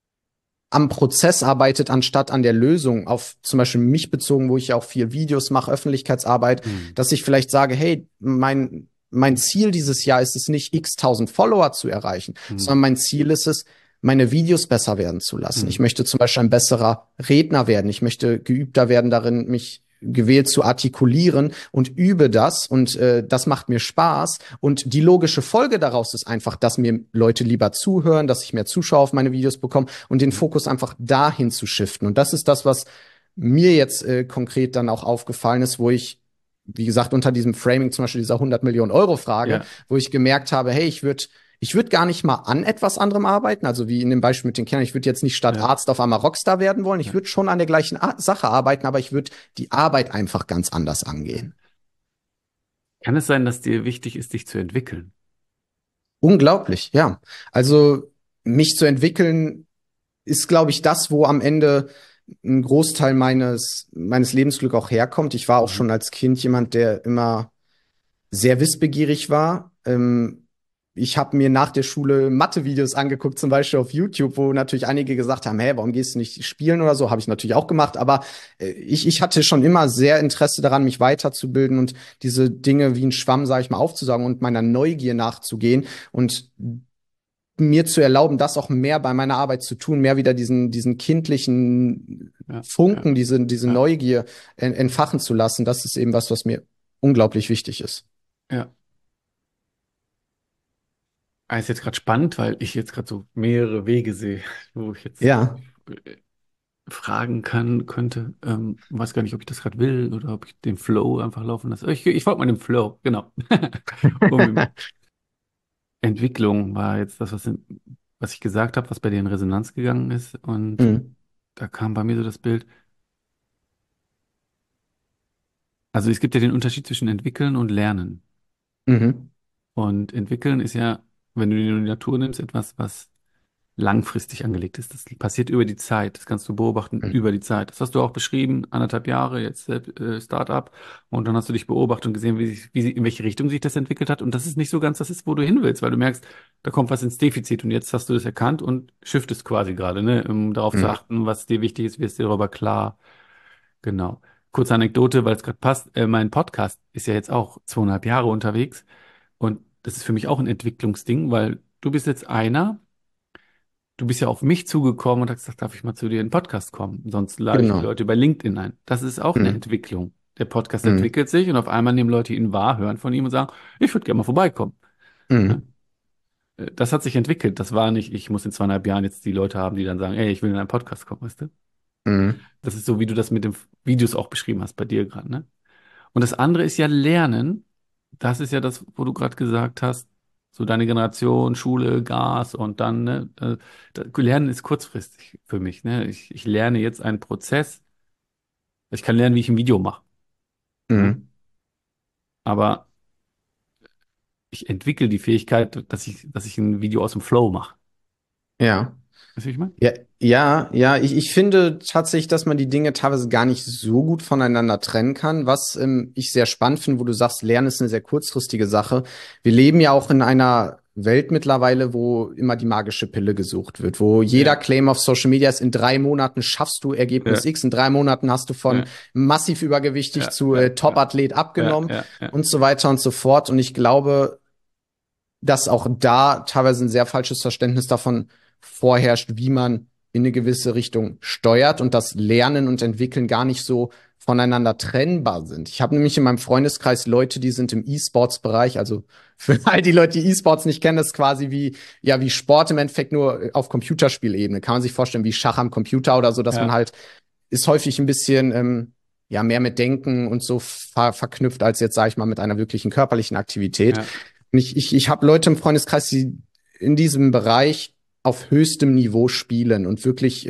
am Prozess arbeitet, anstatt an der Lösung, auf zum Beispiel mich bezogen, wo ich ja auch viel Videos mache, Öffentlichkeitsarbeit, dass ich vielleicht sage, hey, mein Ziel dieses Jahr ist es nicht, x-tausend Follower zu erreichen, sondern mein Ziel ist es, meine Videos besser werden zu lassen. Ich möchte zum Beispiel ein besserer Redner werden. Ich möchte geübter werden darin, mich gewählt zu artikulieren und übe das und das macht mir Spaß. Und die logische Folge daraus ist einfach, dass mir Leute lieber zuhören, dass ich mehr Zuschauer auf meine Videos bekomme und den Fokus einfach dahin zu shiften. Und das ist das, was mir jetzt konkret dann auch aufgefallen ist, wo ich, wie gesagt, unter diesem Framing zum Beispiel dieser 100 Millionen Euro Frage, Ja. wo ich gemerkt habe, hey, ich würd gar nicht mal an etwas anderem arbeiten, also wie in dem Beispiel mit den Kindern. Ich würde jetzt nicht statt Ja. Arzt auf einmal Rockstar werden wollen. Ich Ja. würde schon an der gleichen Sache arbeiten, aber ich würde die Arbeit einfach ganz anders angehen. Kann es sein, dass dir wichtig ist, dich zu entwickeln? Unglaublich, ja. Also mich zu entwickeln ist, glaube ich, das, wo am Ende ein Großteil meines Lebensglück auch herkommt. Ich war auch Mhm. schon als Kind jemand, der immer sehr wissbegierig war. Ich habe mir nach der Schule Mathe-Videos angeguckt, zum Beispiel auf YouTube, wo natürlich einige gesagt haben, hey, warum gehst du nicht spielen oder so? Habe ich natürlich auch gemacht, aber ich hatte schon immer sehr Interesse daran, mich weiterzubilden und diese Dinge wie ein Schwamm, sage ich mal, aufzusaugen und meiner Neugier nachzugehen und mir zu erlauben, das auch mehr bei meiner Arbeit zu tun, mehr wieder diesen kindlichen Ja. Funken, diese Ja. Neugier entfachen zu lassen. Das ist eben was mir unglaublich wichtig ist. Ja. Ist jetzt gerade spannend, weil ich jetzt gerade so mehrere Wege sehe, wo ich jetzt Ja. fragen könnte. Weiß gar nicht, ob ich das gerade will oder ob ich den Flow einfach laufen lasse. Ich folge mal dem Flow, genau. Entwicklung war jetzt das, was ich gesagt habe, was bei dir in Resonanz gegangen ist. Und Mhm. da kam bei mir so das Bild. Also es gibt ja den Unterschied zwischen entwickeln und lernen. Mhm. Und entwickeln ist ja, wenn du die Natur nimmst, etwas, was langfristig angelegt ist. Das passiert über die Zeit. Das kannst du beobachten Mhm. über die Zeit. Das hast du auch beschrieben, 1,5 Jahre, jetzt Start-up. Und dann hast du dich beobachtet und gesehen, in welche Richtung sich das entwickelt hat. Und das ist nicht so ganz das ist, wo du hin willst, weil du merkst, da kommt was ins Defizit. Und jetzt hast du das erkannt und shiftest quasi gerade, ne, um darauf zu Mhm. achten, was dir wichtig ist, wirst dir darüber klar. Genau. Kurze Anekdote, weil es gerade passt. Mein Podcast ist ja jetzt auch 2,5 Jahre unterwegs. Und das ist für mich auch ein Entwicklungsding, weil du bist jetzt du bist ja auf mich zugekommen und hast gesagt, darf ich mal zu dir in den Podcast kommen? Sonst lade ich die Genau. Leute bei LinkedIn ein. Das ist auch eine Mhm. Entwicklung. Der Podcast Mhm. entwickelt sich und auf einmal nehmen Leute ihn wahr, hören von ihm und sagen, ich würde gerne mal vorbeikommen. Ne? Mhm. Das hat sich entwickelt. Das war nicht, ich muss in 2,5 Jahren jetzt die Leute haben, die dann sagen, ey, ich will in einen Podcast kommen, weißt du? Mhm. Das ist so, wie du das mit den Videos auch beschrieben hast bei dir gerade, ne? Und das andere ist ja Lernen. Das ist ja das, wo du gerade gesagt hast, so deine Generation, Schule, Gas und dann, ne, Lernen ist kurzfristig für mich, ne? Ich lerne jetzt einen Prozess. Ich kann lernen, wie ich ein Video mache, ne? Mhm. Aber ich entwickle die Fähigkeit, dass ich ein Video aus dem Flow mache. Ja. Weißt du, wie ich meine? Ja, ja, ich finde tatsächlich, dass man die Dinge teilweise gar nicht so gut voneinander trennen kann, was ich sehr spannend finde, wo du sagst, Lernen ist eine sehr kurzfristige Sache. Wir leben ja auch in einer Welt mittlerweile, wo immer die magische Pille gesucht wird, wo jeder Ja, Claim auf Social Media ist, in 3 Monaten schaffst du Ergebnis ja, X, in 3 Monaten hast du von ja, massiv übergewichtig ja, zu ja, ja, Top-Athlet ja, abgenommen ja, ja, und so weiter und so fort. Und ich glaube, dass auch da teilweise ein sehr falsches Verständnis davon vorherrscht, wie man in eine gewisse Richtung steuert und das Lernen und Entwickeln gar nicht so voneinander trennbar sind. Ich habe nämlich in meinem Freundeskreis Leute, die sind im E-Sports-Bereich, also für all die Leute, die E-Sports nicht kennen, das ist quasi wie Sport im Endeffekt nur auf Computerspielebene. Kann man sich vorstellen, wie Schach am Computer oder so, dass man ja, halt ist häufig ein bisschen ja mehr mit Denken und so verknüpft, als jetzt, sage ich mal, mit einer wirklichen körperlichen Aktivität. ja, Und ich habe Leute im Freundeskreis, die in diesem Bereich auf höchstem Niveau spielen und wirklich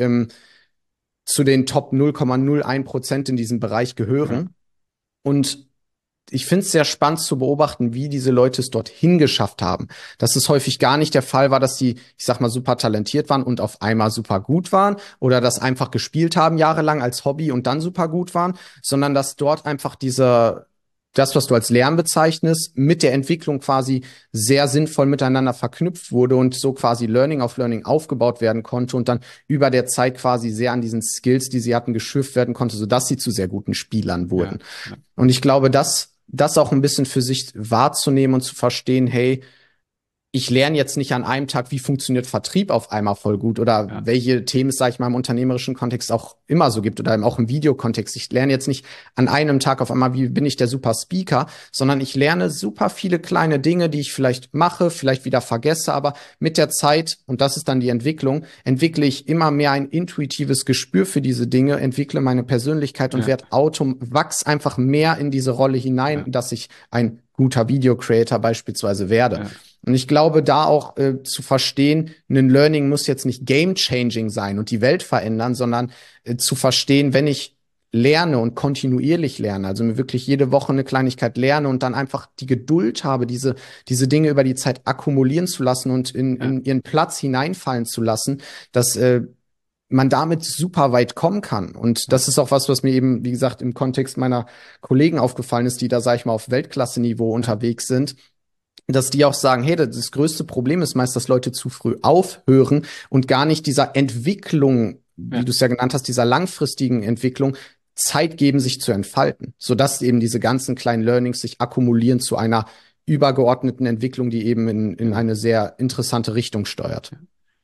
zu den Top 0,01% in diesem Bereich ja, gehören. Und ich finde es sehr spannend zu beobachten, wie diese Leute es dorthin geschafft haben. Dass es häufig gar nicht der Fall war, dass sie, ich sag mal, super talentiert waren und auf einmal super gut waren oder das einfach gespielt haben jahrelang als Hobby und dann super gut waren, sondern dass dort einfach das, was du als Lernen bezeichnest, mit der Entwicklung quasi sehr sinnvoll miteinander verknüpft wurde und so quasi Learning auf Learning aufgebaut werden konnte und dann über der Zeit quasi sehr an diesen Skills, die sie hatten, geschürft werden konnte, sodass sie zu sehr guten Spielern wurden. ja, ja, Und ich glaube, das auch ein bisschen für sich wahrzunehmen und zu verstehen, hey, ich lerne jetzt nicht an einem Tag, wie funktioniert Vertrieb auf einmal voll gut oder Ja, welche Themen es, sage ich mal, im unternehmerischen Kontext auch immer so gibt oder auch im Videokontext. Ich lerne jetzt nicht an einem Tag auf einmal, wie bin ich der super Speaker, sondern ich lerne super viele kleine Dinge, die ich vielleicht mache, vielleicht wieder vergesse, aber mit der Zeit, und das ist dann die Entwicklung, entwickle ich immer mehr ein intuitives Gespür für diese Dinge, entwickle meine Persönlichkeit und ja, wachs einfach mehr in diese Rolle hinein, ja, dass ich ein guter Video-Creator beispielsweise werde. ja, Und ich glaube, da auch zu verstehen, ein Learning muss jetzt nicht game-changing sein und die Welt verändern, sondern zu verstehen, wenn ich lerne und kontinuierlich lerne, also mir wirklich jede Woche eine Kleinigkeit lerne und dann einfach die Geduld habe, diese Dinge über die Zeit akkumulieren zu lassen und ja, in ihren Platz hineinfallen zu lassen, dass man damit super weit kommen kann. Und ja, das ist auch was, was mir eben, wie gesagt, im Kontext meiner Kollegen aufgefallen ist, die da, sag ich mal, auf Weltklasse-Niveau ja, unterwegs sind, dass die auch sagen, hey, das größte Problem ist meist, dass Leute zu früh aufhören und gar nicht dieser Entwicklung, wie ja, du es ja genannt hast, dieser langfristigen Entwicklung Zeit geben, sich zu entfalten, sodass eben diese ganzen kleinen Learnings sich akkumulieren zu einer übergeordneten Entwicklung, die eben in genau. eine sehr interessante Richtung steuert. Ja.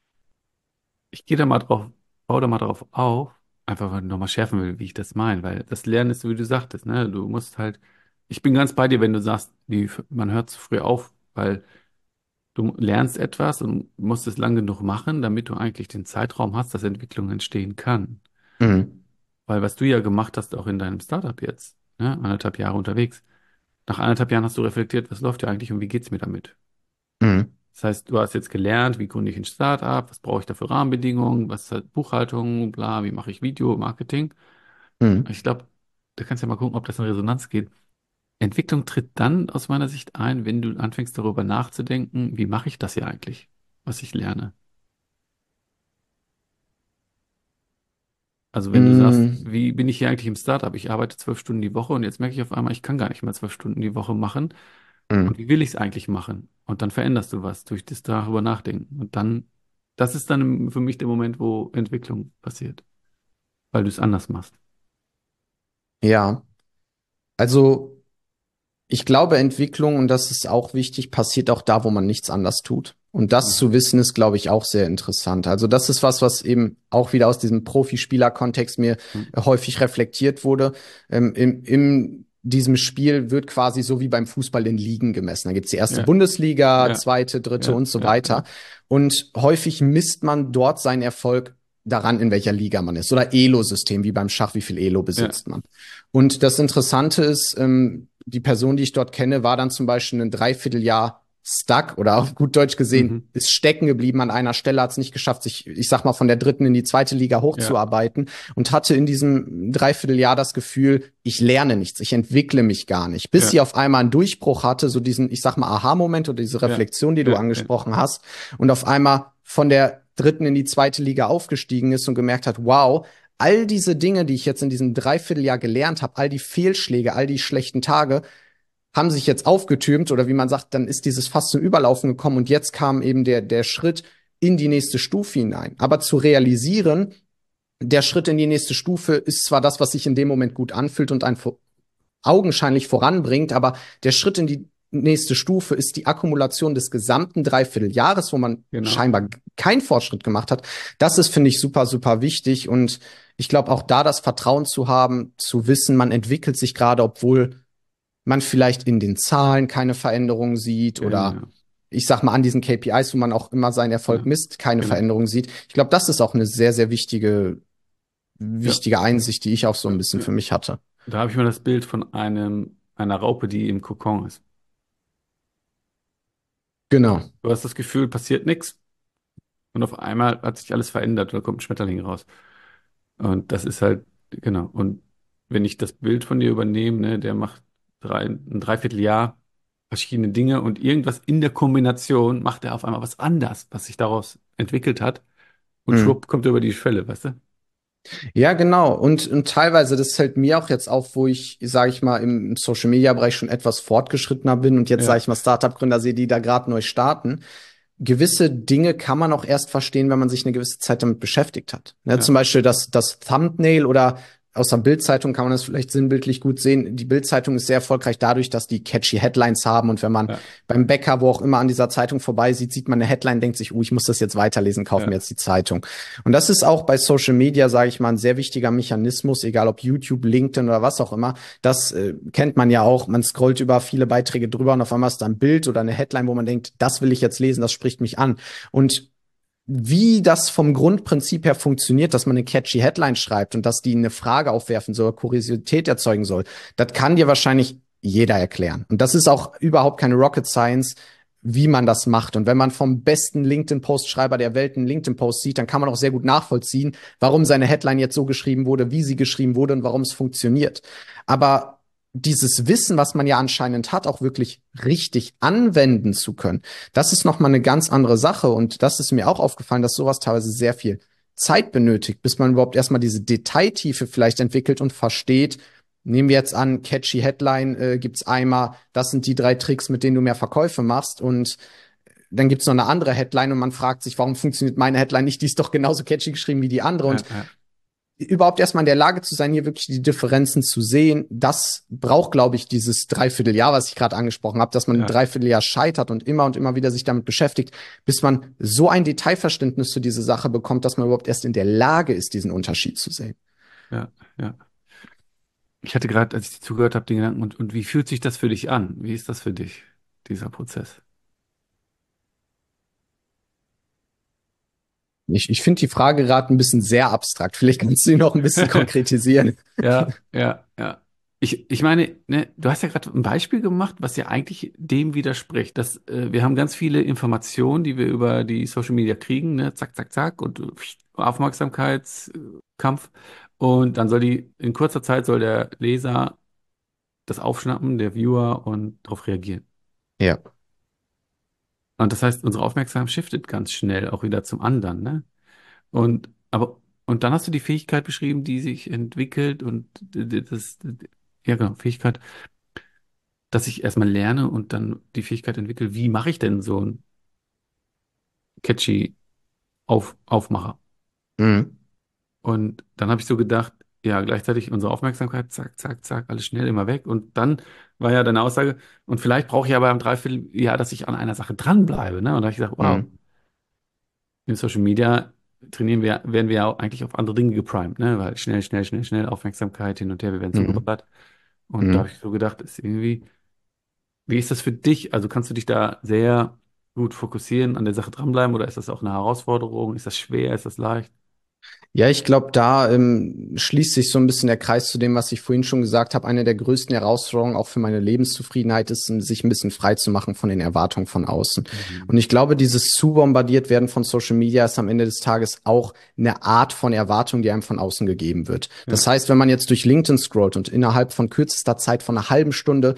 Ich gehe da mal drauf, baue da mal drauf auf, einfach weil ich nochmal schärfen will, wie ich das meine, weil das Lernen ist, so wie du sagtest, ne? Du musst halt, ich bin ganz bei dir, wenn du sagst, man hört zu früh auf, weil du lernst etwas und musst es lang genug machen, damit du eigentlich den Zeitraum hast, dass Entwicklung entstehen kann. Mhm. Weil was du ja gemacht hast, auch in deinem Startup jetzt, ne? 1,5 Jahre unterwegs. Nach 1,5 Jahren hast du reflektiert, was läuft ja eigentlich und wie geht's mir damit? Mhm. Das heißt, du hast jetzt gelernt, wie gründe ich ein Startup, was brauche ich da für Rahmenbedingungen, was ist halt Buchhaltung, bla, wie mache ich Video, Marketing. Mhm. Ich glaube, da kannst du ja mal gucken, ob das in Resonanz geht. Entwicklung tritt dann aus meiner Sicht ein, wenn du anfängst darüber nachzudenken, wie mache ich das hier eigentlich, was ich lerne. Also wenn du sagst, Mhm. wie bin ich hier eigentlich im Startup? Ich arbeite 12 Stunden die Woche und jetzt merke ich auf einmal, ich kann gar nicht mehr 12 Stunden die Woche machen. Und Mhm. wie will ich es eigentlich machen? Und dann veränderst du was durch das darüber nachdenken. Und dann, das ist dann für mich der Moment, wo Entwicklung passiert, weil du es anders machst. Ja, also ich glaube, Entwicklung, und das ist auch wichtig, passiert auch da, wo man nichts anders tut. Und das Mhm. zu wissen, ist, glaube ich, auch sehr interessant. Also das ist was, was eben auch wieder aus diesem Profispieler-Kontext mir Mhm. häufig reflektiert wurde. In diesem Spiel wird quasi so wie beim Fußball in Ligen gemessen. Da gibt's die erste Ja, Bundesliga, ja, zweite, dritte ja, und so ja, weiter. ja, Und häufig misst man dort seinen Erfolg daran, in welcher Liga man ist. Oder Elo-System, wie beim Schach, wie viel Elo ja, besitzt man. Und das Interessante ist, die Person, die ich dort kenne, war dann zum Beispiel ein Dreivierteljahr stuck oder auf gut Deutsch mhm. gesehen, ist stecken geblieben an einer Stelle, hat es nicht geschafft, sich, ich sag mal, von der dritten in die zweite Liga Ja, hochzuarbeiten und hatte in diesem Dreivierteljahr das Gefühl, ich lerne nichts, ich entwickle mich gar nicht. Bis ja, sie auf einmal einen Durchbruch hatte, so diesen, ich sag mal, Aha-Moment oder diese ja, Reflexion, die du ja, ja, angesprochen hast, und auf einmal von der dritten in die zweite Liga aufgestiegen ist und gemerkt hat, wow, all diese Dinge, die ich jetzt in diesem Dreivierteljahr gelernt habe, all die Fehlschläge, all die schlechten Tage, haben sich jetzt aufgetürmt oder wie man sagt, dann ist dieses Fass zum Überlaufen gekommen und jetzt kam eben der Schritt in die nächste Stufe hinein. Aber zu realisieren, der Schritt in die nächste Stufe ist zwar das, was sich in dem Moment gut anfühlt und einen augenscheinlich voranbringt, aber der Schritt in die nächste Stufe ist die Akkumulation des gesamten Dreivierteljahres, wo man genau. scheinbar keinen Fortschritt gemacht hat. Das ist, finde ich, super, super wichtig. Und ich glaube, auch da das Vertrauen zu haben, zu wissen, man entwickelt sich gerade, obwohl man vielleicht in den Zahlen keine Veränderung sieht oder Genau, ich sag mal an diesen KPIs, wo man auch immer seinen Erfolg genau, misst, keine genau. Veränderung sieht. Ich glaube, das ist auch eine sehr, sehr Ja, wichtige Einsicht, die ich auch so ein ja, bisschen ja. für mich hatte. Da habe ich mir das Bild von einer Raupe, die im Kokon ist. Genau. Du hast das Gefühl, passiert nichts und auf einmal hat sich alles verändert, da kommt ein Schmetterling raus. Und das ist halt, genau. Und wenn ich das Bild von dir übernehme, ne, der macht ein Dreivierteljahr verschiedene Dinge und irgendwas in der Kombination macht er auf einmal was anders, was sich daraus entwickelt hat. Und Mhm. schwupp kommt er über die Schwelle, weißt du? Ja, genau. Und teilweise, das fällt mir auch jetzt auf, wo ich, sage ich mal, im Social Media Bereich schon etwas fortgeschrittener bin und jetzt, sage Ja, ich mal, Startup-Gründer sehe, die da gerade neu starten. Gewisse Dinge kann man auch erst verstehen, wenn man sich eine gewisse Zeit damit beschäftigt hat. Ne, ja, zum Beispiel das Thumbnail oder aus der Bild-Zeitung kann man das vielleicht sinnbildlich gut sehen. Die Bild-Zeitung ist sehr erfolgreich dadurch, dass die catchy Headlines haben. Und wenn man Ja, beim Bäcker, wo auch immer an dieser Zeitung vorbei sieht, sieht man eine Headline, denkt sich, ich muss das jetzt weiterlesen, kaufe ja, mir jetzt die Zeitung. Und das ist auch bei Social Media, sage ich mal, ein sehr wichtiger Mechanismus, egal ob YouTube, LinkedIn oder was auch immer. Das kennt man ja auch. Man scrollt über viele Beiträge drüber und auf einmal ist da ein Bild oder eine Headline, wo man denkt, das will ich jetzt lesen, das spricht mich an. Und wie das vom Grundprinzip her funktioniert, dass man eine catchy Headline schreibt und dass die eine Frage aufwerfen soll, Kuriosität erzeugen soll, das kann dir wahrscheinlich jeder erklären. Und das ist auch überhaupt keine Rocket Science, wie man das macht. Und wenn man vom besten LinkedIn-Postschreiber der Welt einen LinkedIn-Post sieht, dann kann man auch sehr gut nachvollziehen, warum seine Headline jetzt so geschrieben wurde, wie sie geschrieben wurde und warum es funktioniert. Aber dieses Wissen, was man ja anscheinend hat, auch wirklich richtig anwenden zu können, das ist nochmal eine ganz andere Sache. Und das ist mir auch aufgefallen, dass sowas teilweise sehr viel Zeit benötigt, bis man überhaupt erstmal diese Detailtiefe vielleicht entwickelt und versteht. Nehmen wir jetzt an, catchy Headline, gibt's einmal, das sind die 3 Tricks, mit denen du mehr Verkäufe machst. Und dann gibt's noch eine andere Headline und man fragt sich, warum funktioniert meine Headline nicht? Die ist doch genauso catchy geschrieben wie die andere. Und ja, überhaupt erstmal in der Lage zu sein, hier wirklich die Differenzen zu sehen, das braucht, glaube ich, dieses Dreivierteljahr, was ich gerade angesprochen habe, dass man ein ja, Dreivierteljahr scheitert und immer wieder sich damit beschäftigt, bis man so ein Detailverständnis zu dieser Sache bekommt, dass man überhaupt erst in der Lage ist, diesen Unterschied zu sehen. ja, ja. Ich hatte gerade, als ich dir zugehört habe, den Gedanken, und wie fühlt sich das für dich an? Wie ist das für dich, dieser Prozess? Ich finde die Frage gerade ein bisschen sehr abstrakt. Vielleicht kannst du sie noch ein bisschen konkretisieren. Ja, ja, ja. Ich meine, ne, du hast ja gerade ein Beispiel gemacht, was ja eigentlich dem widerspricht, dass wir haben ganz viele Informationen, die wir über die Social Media kriegen, ne, zack, zack, zack, und Aufmerksamkeitskampf. Und dann in kurzer Zeit soll der Leser das aufschnappen, der Viewer, und darauf reagieren. Ja. Und das heißt, unsere Aufmerksamkeit shiftet ganz schnell auch wieder zum anderen, ne? Und dann hast du die Fähigkeit beschrieben, die sich entwickelt und ja genau, Fähigkeit, dass ich erstmal lerne und dann die Fähigkeit entwickle, wie mache ich denn so ein catchy Aufmacher? Mhm. Und dann habe ich so gedacht, ja, gleichzeitig unsere Aufmerksamkeit, zack, zack, zack, alles schnell, immer weg. Und dann war ja deine Aussage, und vielleicht brauche ich aber im Dreivierteljahr, dass ich an einer Sache dranbleibe, ne? Und da habe ich gesagt, wow, Mhm. in Social Media werden wir ja auch eigentlich auf andere Dinge geprimed, ne? Weil schnell, schnell, schnell, schnell, Aufmerksamkeit hin und her, wir werden Mhm. zugeballert. Und da habe Mhm. ich so gedacht, ist irgendwie, wie ist das für dich? Also kannst du dich da sehr gut fokussieren, an der Sache dranbleiben, oder ist das auch eine Herausforderung? Ist das schwer? Ist das leicht? Ja, ich glaube, da schließt sich so ein bisschen der Kreis zu dem, was ich vorhin schon gesagt habe. Eine der größten Herausforderungen auch für meine Lebenszufriedenheit ist, sich ein bisschen frei zu machen von den Erwartungen von außen. Mhm. Und ich glaube, dieses zu bombardiert werden von Social Media ist am Ende des Tages auch eine Art von Erwartung, die einem von außen gegeben wird. Ja, Das heißt, wenn man jetzt durch LinkedIn scrollt und innerhalb von kürzester Zeit von einer halben Stunde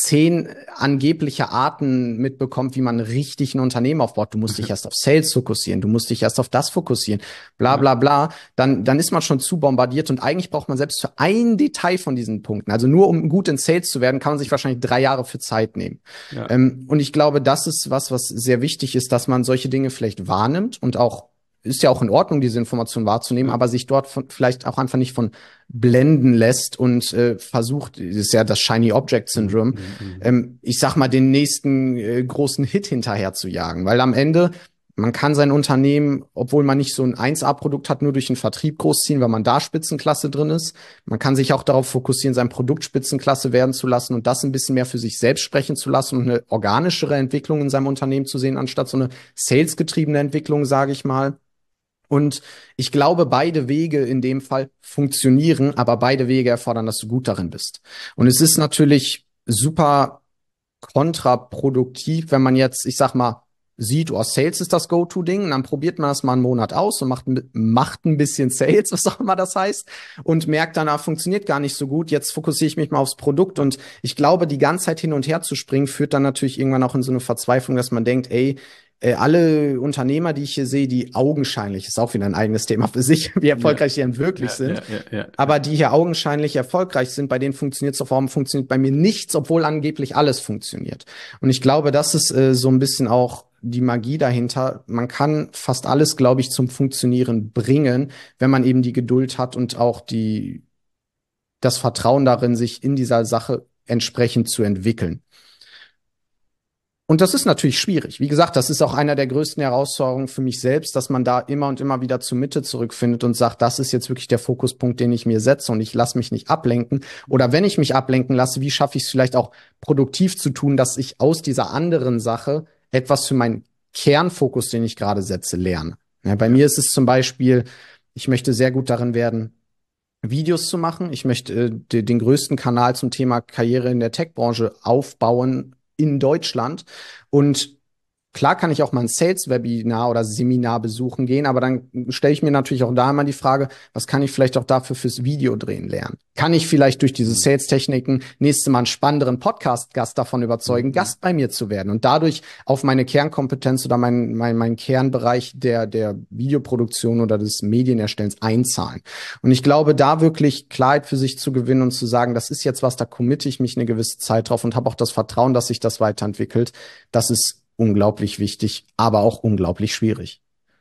10 angebliche Arten mitbekommt, wie man richtig ein Unternehmen aufbaut. Du musst dich erst auf Sales fokussieren, du musst dich erst auf das fokussieren, bla ja, bla bla, dann ist man schon zu bombardiert und eigentlich braucht man selbst für ein Detail von diesen Punkten, also nur um gut in Sales zu werden, kann man sich wahrscheinlich 3 Jahre für Zeit nehmen. ja, Und ich glaube, das ist was sehr wichtig ist, dass man solche Dinge vielleicht wahrnimmt und auch ist ja auch in Ordnung, diese Information wahrzunehmen, ja. aber sich dort vielleicht auch einfach nicht von blenden lässt und versucht, das ist ja das Shiny Object Mhm, Syndrome, mhm, mhm. ich sag mal, den nächsten großen Hit hinterher zu jagen. Weil am Ende, man kann sein Unternehmen, obwohl man nicht so ein 1A-Produkt hat, nur durch den Vertrieb großziehen, weil man da Spitzenklasse drin ist. Man kann sich auch darauf fokussieren, sein Produkt Spitzenklasse werden zu lassen und das ein bisschen mehr für sich selbst sprechen zu lassen und eine organischere Entwicklung in seinem Unternehmen zu sehen, anstatt so eine salesgetriebene Entwicklung, sage ich mal. Und ich glaube, beide Wege in dem Fall funktionieren, aber beide Wege erfordern, dass du gut darin bist. Und es ist natürlich super kontraproduktiv, wenn man jetzt, ich sag mal, sieht, oh, Sales ist das Go-To-Ding, und dann probiert man das mal einen Monat aus und macht ein bisschen Sales, was auch immer das heißt, und merkt danach, funktioniert gar nicht so gut. Jetzt fokussiere ich mich mal aufs Produkt und ich glaube, die ganze Zeit hin und her zu springen, führt dann natürlich irgendwann auch in so eine Verzweiflung, dass man denkt, ey, alle Unternehmer, die ich hier sehe, die augenscheinlich, ist auch wieder ein eigenes Thema für sich, wie Ja, erfolgreich die denn wirklich ja, sind, ja, ja, ja, aber die hier augenscheinlich erfolgreich sind, bei denen funktioniert es, warum funktioniert bei mir nichts, obwohl angeblich alles funktioniert. Und ich glaube, das ist so ein bisschen auch die Magie dahinter. Man kann fast alles, glaube ich, zum Funktionieren bringen, wenn man eben die Geduld hat und auch die das Vertrauen darin, sich in dieser Sache entsprechend zu entwickeln. Und das ist natürlich schwierig. Wie gesagt, das ist auch einer der größten Herausforderungen für mich selbst, dass man da immer und immer wieder zur Mitte zurückfindet und sagt, das ist jetzt wirklich der Fokuspunkt, den ich mir setze und ich lasse mich nicht ablenken. Oder wenn ich mich ablenken lasse, wie schaffe ich es vielleicht auch produktiv zu tun, dass ich aus dieser anderen Sache etwas für meinen Kernfokus, den ich gerade setze, lerne. Ja, bei Ja. mir ist es zum Beispiel, ich möchte sehr gut darin werden, Videos zu machen. Ich möchte den größten Kanal zum Thema Karriere in der Tech-Branche aufbauen in Deutschland. Und klar kann ich auch mal ein Sales-Webinar oder Seminar besuchen gehen, aber dann stelle ich mir natürlich auch da immer die Frage, was kann ich vielleicht auch dafür fürs Videodrehen lernen? Kann ich vielleicht durch diese Mhm. Sales-Techniken nächstes Mal einen spannenderen Podcast-Gast davon überzeugen, Mhm. Gast bei mir zu werden und dadurch auf meine Kernkompetenz oder mein Kernbereich der Videoproduktion oder des Medienerstellens einzahlen? Und ich glaube, da wirklich Klarheit für sich zu gewinnen und zu sagen, das ist jetzt was, da committe ich mich eine gewisse Zeit drauf und habe auch das Vertrauen, dass sich das weiterentwickelt. Das ist unglaublich wichtig, aber auch unglaublich schwierig.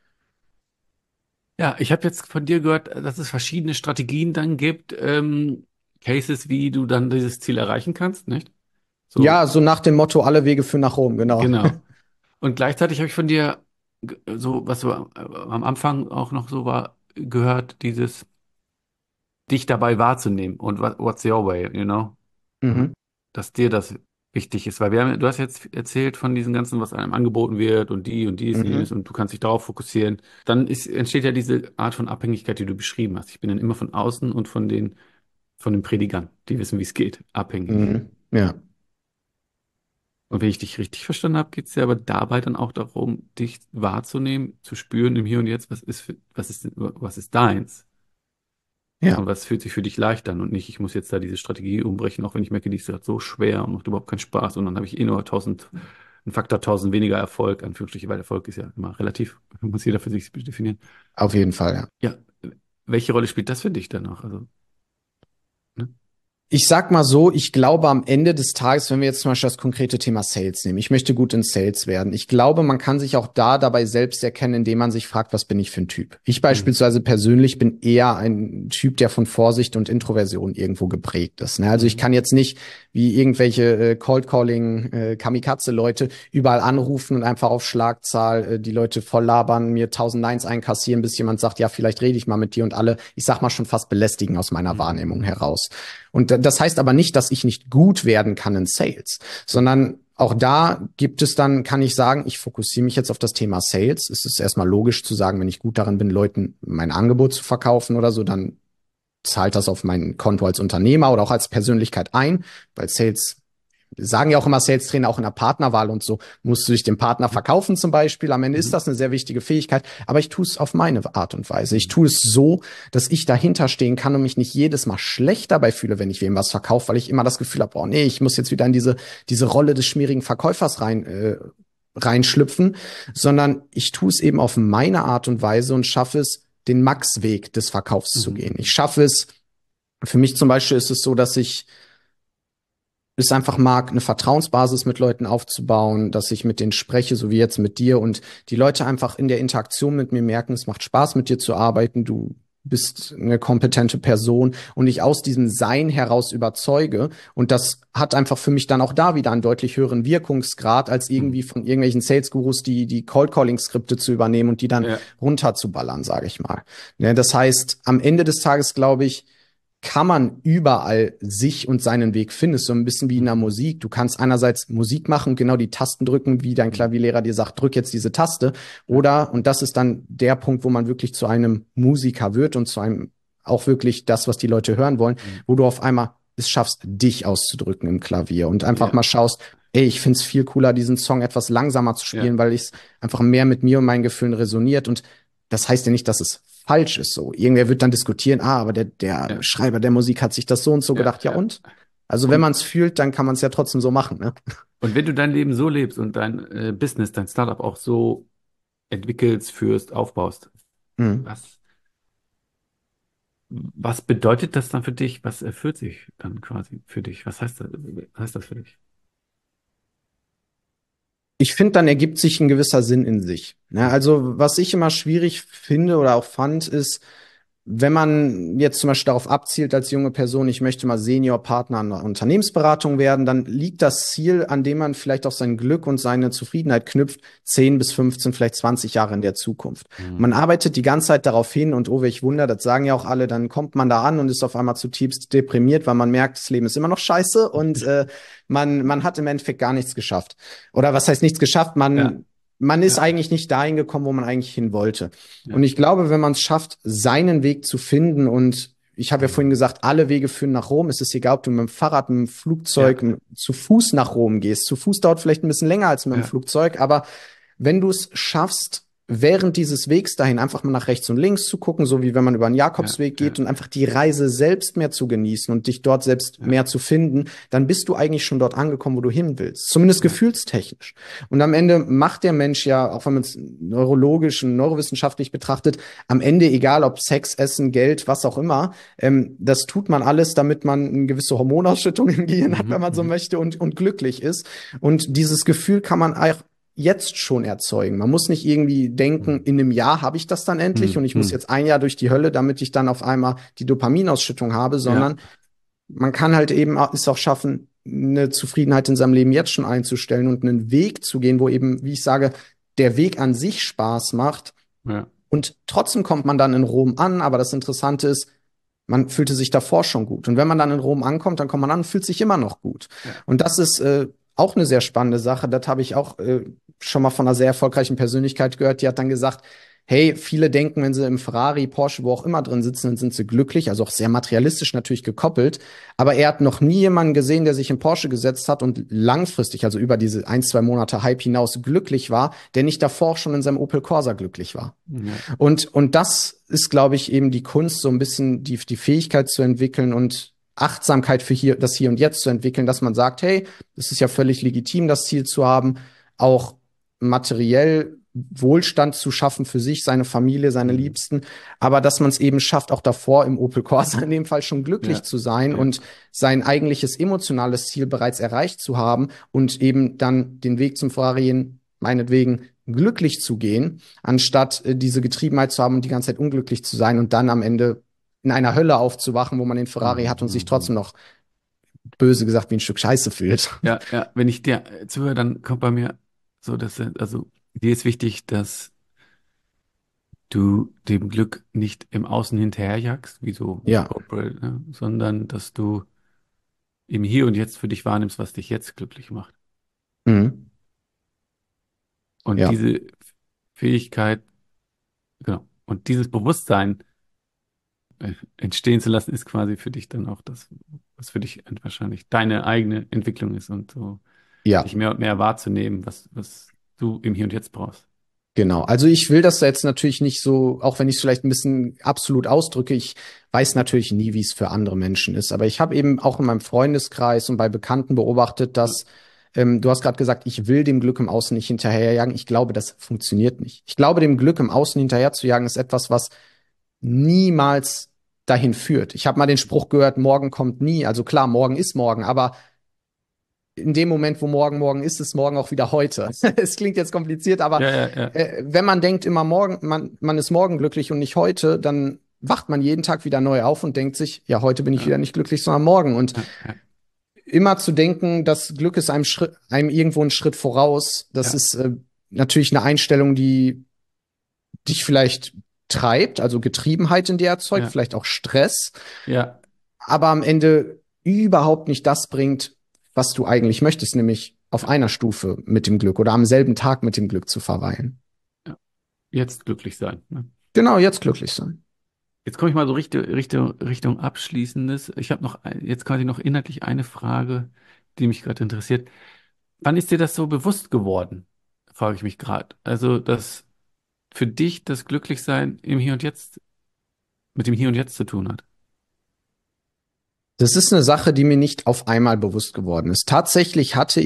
Ja, ich habe jetzt von dir gehört, dass es verschiedene Strategien dann gibt, Cases, wie du dann dieses Ziel erreichen kannst, nicht? So, Ja, so nach dem Motto, alle Wege führen nach Rom, genau. genau. Und gleichzeitig habe ich von dir so, was so am Anfang auch noch so war, gehört, dieses dich dabei wahrzunehmen und what's your way, you know? Mhm. Dass dir das wichtig ist, weil du hast jetzt erzählt von diesen ganzen, was einem angeboten wird und dies und jenes Mhm. und du kannst dich darauf fokussieren. Dann entsteht ja diese Art von Abhängigkeit, die du beschrieben hast. Ich bin dann immer von außen und von den Predigern, die wissen, wie es geht, abhängig. Mhm. Ja, Und wenn ich dich richtig verstanden habe, geht es ja aber dabei dann auch darum, dich wahrzunehmen, zu spüren im Hier und Jetzt, was ist deins? ja, Und was fühlt sich für dich leicht an und nicht, ich muss jetzt da diese Strategie umbrechen, auch wenn ich merke, die ist gerade so schwer und macht überhaupt keinen Spaß und dann habe ich eh nur 1000, ein Faktor 1000 weniger Erfolg, Anführungsstriche, weil Erfolg ist ja immer relativ, muss jeder für sich definieren. auf jeden Fall, ja. Ja, welche Rolle spielt das für dich dann noch? Also, ne? Ich sag mal so, ich glaube am Ende des Tages, wenn wir jetzt zum Beispiel das konkrete Thema Sales nehmen, ich möchte gut in Sales werden. Ich glaube, man kann sich auch da dabei selbst erkennen, indem man sich fragt, was bin ich für ein Typ? Ich Mhm. beispielsweise persönlich bin eher ein Typ, der von Vorsicht und Introversion irgendwo geprägt ist. Ne? Also ich Mhm. kann jetzt nicht wie irgendwelche Cold Calling Kamikaze-Leute überall anrufen und einfach auf Schlagzahl die Leute voll labern, mir 1000 Neins einkassieren, bis jemand sagt, ja, vielleicht rede ich mal mit dir und alle, ich sag mal schon fast belästigen aus meiner Wahrnehmung Mhm. heraus. Und das heißt aber nicht, dass ich nicht gut werden kann in Sales, Ja. sondern auch da gibt es dann, kann ich sagen, ich fokussiere mich jetzt auf das Thema Sales. Es ist erstmal logisch zu sagen, wenn ich gut darin bin, Leuten mein Angebot zu verkaufen oder so, dann zahlt das auf mein Konto als Unternehmer oder auch als Persönlichkeit ein, weil Sales sagen ja auch immer Sales-Trainer, auch in der Partnerwahl und so, musst du dich dem Partner Mhm. verkaufen zum Beispiel. Am Ende ist Mhm. das eine sehr wichtige Fähigkeit, aber ich tue es auf meine Art und Weise. Ich Mhm. tue es so, dass ich dahinter stehen kann und mich nicht jedes Mal schlecht dabei fühle, wenn ich wem was verkaufe, weil ich immer das Gefühl habe, oh nee, ich muss jetzt wieder in diese Rolle des schmierigen Verkäufers reinschlüpfen, sondern ich tue es eben auf meine Art und Weise und schaffe es, den Max-Weg des Verkaufs zu Mhm. gehen. Ich schaffe es, für mich zum Beispiel ist es so, dass ich es einfach mag, eine Vertrauensbasis mit Leuten aufzubauen, dass ich mit denen spreche, so wie jetzt mit dir und die Leute einfach in der Interaktion mit mir merken, es macht Spaß mit dir zu arbeiten, du bist eine kompetente Person und ich aus diesem Sein heraus überzeuge. Und das hat einfach für mich dann auch da wieder einen deutlich höheren Wirkungsgrad, als Mhm. irgendwie von irgendwelchen Sales-Gurus die Cold-Calling-Skripte zu übernehmen und die dann Ja, runterzuballern, sage ich mal. Ja, das heißt, am Ende des Tages, glaube ich, kann man überall sich und seinen Weg finden. So ein bisschen wie in der mhm. Musik. Du kannst einerseits Musik machen und genau die Tasten drücken, wie dein Mhm. Klavierlehrer dir sagt, drück jetzt diese Taste. Ja, Oder, und das ist dann der Punkt, wo man wirklich zu einem Musiker wird und zu einem auch wirklich das, was die Leute hören wollen, mhm. wo du auf einmal es schaffst, dich auszudrücken im Klavier und einfach Ja, mal schaust, ey, ich find's viel cooler, diesen Song etwas langsamer zu ja, spielen, weil es einfach mehr mit mir und meinen Gefühlen resoniert. Und das heißt ja nicht, dass es falsch ist so. Irgendwer wird dann diskutieren, aber der ja, Schreiber der Musik hat sich das so und so ja, gedacht. Ja ja. und? Also wenn Und, man es fühlt, dann kann man es ja trotzdem so machen, ne? und wenn du dein Leben so lebst und dein Business, dein Startup auch so entwickelst, führst, aufbaust, Mhm. was, was bedeutet das dann für dich? Was erfüllt sich dann quasi für dich? Was heißt das für dich? Ich finde, dann ergibt sich ein gewisser Sinn in sich. Ne? Mhm. Also was ich immer schwierig finde oder auch fand, ist, wenn man jetzt zum Beispiel darauf abzielt als junge Person, ich möchte mal Seniorpartner an einer Unternehmensberatung werden, dann liegt das Ziel, an dem man vielleicht auch sein Glück und seine Zufriedenheit knüpft, 10 bis 15, vielleicht 20 Jahre in der Zukunft. Man Mhm. arbeitet die ganze Zeit darauf hin und oh, welch Wunder, das sagen ja auch alle, dann kommt man da an und ist auf einmal zutiefst deprimiert, weil man merkt, das Leben ist immer noch scheiße und man hat im Endeffekt gar nichts geschafft. Oder was heißt nichts geschafft? Ja, Man ist ja, eigentlich nicht dahin gekommen, wo man eigentlich hin wollte. Und ja. ich glaube, wenn man es schafft, seinen Weg zu finden und ich habe ja vorhin Mhm. gesagt, alle Wege führen nach Rom. Es ist egal, ob du mit dem Fahrrad, mit dem Ja, Flugzeug, zu Fuß nach Rom gehst. Zu Fuß dauert vielleicht ein bisschen länger als mit dem ja, Flugzeug, aber wenn du es schaffst, während dieses Wegs dahin einfach mal nach rechts und links zu gucken, so wie wenn man über einen ja, Jakobsweg geht ja, und einfach die Reise selbst mehr zu genießen und dich dort selbst ja, mehr zu finden, dann bist du eigentlich schon dort angekommen, wo du hin willst. Zumindest ja, gefühlstechnisch. Und am Ende macht der Mensch ja, auch wenn man es neurologisch und neurowissenschaftlich betrachtet, am Ende egal ob Sex, Essen, Geld, was auch immer, das tut man alles, damit man eine gewisse Hormonausschüttung im Gehirn hat, wenn mhm, man so mhm, möchte und glücklich ist. Und dieses Gefühl kann man auch jetzt schon erzeugen. Man muss nicht irgendwie denken, mhm, in einem Jahr habe ich das dann endlich mhm, und ich muss mhm. jetzt ein Jahr durch die Hölle, damit ich dann auf einmal die Dopaminausschüttung habe, Ja, sondern man kann halt eben es auch schaffen, eine Zufriedenheit in seinem Leben jetzt schon einzustellen und einen Weg zu gehen, wo eben, wie ich sage, der Weg an sich Spaß macht. ja, Und trotzdem kommt man dann in Rom an, aber das Interessante ist, man fühlte sich davor schon gut. Und wenn man dann in Rom ankommt, dann kommt man an und fühlt sich immer noch gut. ja, Und das ist auch eine sehr spannende Sache. Das habe ich auch schon mal von einer sehr erfolgreichen Persönlichkeit gehört. Die hat dann gesagt, hey, viele denken, wenn sie im Ferrari, Porsche, wo auch immer drin sitzen, dann sind sie glücklich. Also auch sehr materialistisch natürlich gekoppelt. Aber er hat noch nie jemanden gesehen, der sich in Porsche gesetzt hat und langfristig, also über diese ein, zwei Monate Hype hinaus glücklich war, der nicht davor auch schon in seinem Opel Corsa glücklich war. ja, Und das ist, glaube ich, eben die Kunst, so ein bisschen die Fähigkeit zu entwickeln und Achtsamkeit für das Hier und Jetzt zu entwickeln, dass man sagt, hey, es ist ja völlig legitim, das Ziel zu haben, auch materiell Wohlstand zu schaffen für sich, seine Familie, seine mhm, Liebsten, aber dass man es eben schafft, auch davor im Opel Corsa in dem Fall schon glücklich ja, zu sein ja, und sein eigentliches emotionales Ziel bereits erreicht zu haben und eben dann den Weg zum Ferrari meinetwegen glücklich zu gehen, anstatt diese Getriebenheit zu haben und die ganze Zeit unglücklich zu sein und dann am Ende in einer Hölle aufzuwachen, wo man den Ferrari mhm, hat und sich mhm. trotzdem noch böse gesagt wie ein Stück Scheiße fühlt. Ja, ja, wenn ich dir zuhöre, dann kommt bei mir so, also dir ist wichtig, dass du dem Glück nicht im Außen hinterherjagst, wie so Ja. Corporate, ne? Sondern dass du im Hier und Jetzt für dich wahrnimmst, was dich jetzt glücklich macht. Mhm. Und Ja. diese Fähigkeit, genau, und dieses Bewusstsein entstehen zu lassen, ist quasi für dich dann auch das, was für dich wahrscheinlich deine eigene Entwicklung ist und so dich Ja. mehr und mehr wahrzunehmen, was du im Hier und Jetzt brauchst. Genau. Also ich will das jetzt natürlich nicht so, auch wenn ich es vielleicht ein bisschen absolut ausdrücke, ich weiß natürlich nie, wie es für andere Menschen ist. Aber ich habe eben auch in meinem Freundeskreis und bei Bekannten beobachtet, Ja, dass du hast gerade gesagt, ich will dem Glück im Außen nicht hinterherjagen. Ich glaube, das funktioniert nicht. Ich glaube, dem Glück im Außen hinterher zu jagen, ist etwas, was niemals dahin führt. Ich habe mal den Spruch gehört, morgen kommt nie. Also klar, morgen ist morgen, aber in dem Moment, wo morgen morgen ist, ist morgen auch wieder heute. Es klingt jetzt kompliziert, aber ja, ja, ja, wenn man denkt immer morgen, man ist morgen glücklich und nicht heute, dann wacht man jeden Tag wieder neu auf und denkt sich, ja, heute bin ich ja, wieder nicht glücklich, sondern morgen. Und ja, ja, immer zu denken, das Glück ist einem irgendwo einen Schritt voraus, das ja, ist natürlich eine Einstellung, die dich vielleicht treibt, also Getriebenheit in dir erzeugt, ja, vielleicht auch Stress, ja, aber am Ende überhaupt nicht das bringt, was du eigentlich möchtest, nämlich auf einer Stufe mit dem Glück oder am selben Tag mit dem Glück zu verweilen. ja. Jetzt glücklich sein. Ne? Genau, jetzt glücklich sein. Jetzt komme ich mal so Richtung Abschließendes. Ich habe noch jetzt quasi noch inhaltlich eine Frage, die mich gerade interessiert. Wann ist dir das so bewusst geworden? Frage ich mich gerade. Also, dass für dich das Glücklichsein im Hier und Jetzt mit dem Hier und Jetzt zu tun hat. Das ist eine Sache, die mir nicht auf einmal bewusst geworden ist. Tatsächlich hatte ich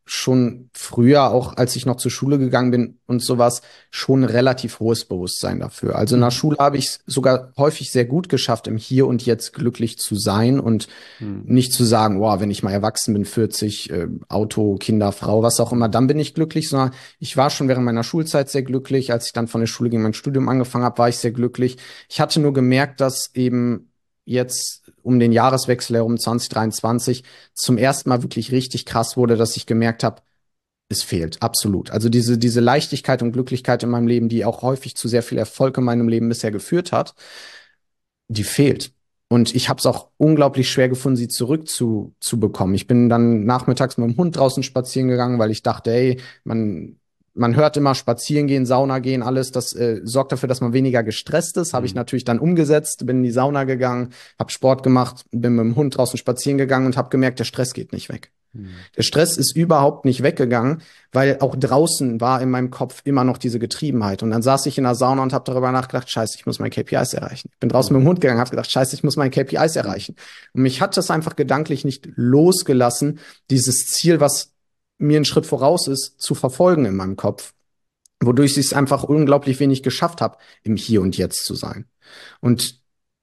schon früher, auch als ich noch zur Schule gegangen bin und sowas, schon ein relativ hohes Bewusstsein dafür. Also in der Schule habe ich es sogar häufig sehr gut geschafft, im Hier und Jetzt glücklich zu sein und Mhm. nicht zu sagen, wow, wenn ich mal erwachsen bin, 40, Auto, Kinder, Frau, was auch immer, dann bin ich glücklich, sondern ich war schon während meiner Schulzeit sehr glücklich. Als ich dann von der Schule gegen mein Studium angefangen habe, war ich sehr glücklich. Ich hatte nur gemerkt, dass eben jetzt um den Jahreswechsel herum 2023 zum ersten Mal wirklich richtig krass wurde, dass ich gemerkt habe, es fehlt, absolut. Also diese Leichtigkeit und Glücklichkeit in meinem Leben, die auch häufig zu sehr viel Erfolg in meinem Leben bisher geführt hat, die fehlt. Und ich habe es auch unglaublich schwer gefunden, sie zu bekommen. Ich bin dann nachmittags mit dem Hund draußen spazieren gegangen, weil ich dachte, ey, man hört immer spazieren gehen, Sauna gehen, alles. Das sorgt dafür, dass man weniger gestresst ist. Habe ich Mhm. natürlich dann umgesetzt, bin in die Sauna gegangen, habe Sport gemacht, bin mit dem Hund draußen spazieren gegangen und habe gemerkt, der Stress geht nicht weg. Mhm. Der Stress ist überhaupt nicht weggegangen, weil auch draußen war in meinem Kopf immer noch diese Getriebenheit. Und dann saß ich in der Sauna und habe darüber nachgedacht, scheiße, ich muss meine KPIs erreichen. Ich bin draußen mit dem Hund gegangen, habe gedacht, scheiße, ich muss meine KPIs erreichen. Und mich hat das einfach gedanklich nicht losgelassen, dieses Ziel, was mir einen Schritt voraus ist, zu verfolgen in meinem Kopf. Wodurch ich es einfach unglaublich wenig geschafft habe, im Hier und Jetzt zu sein. Und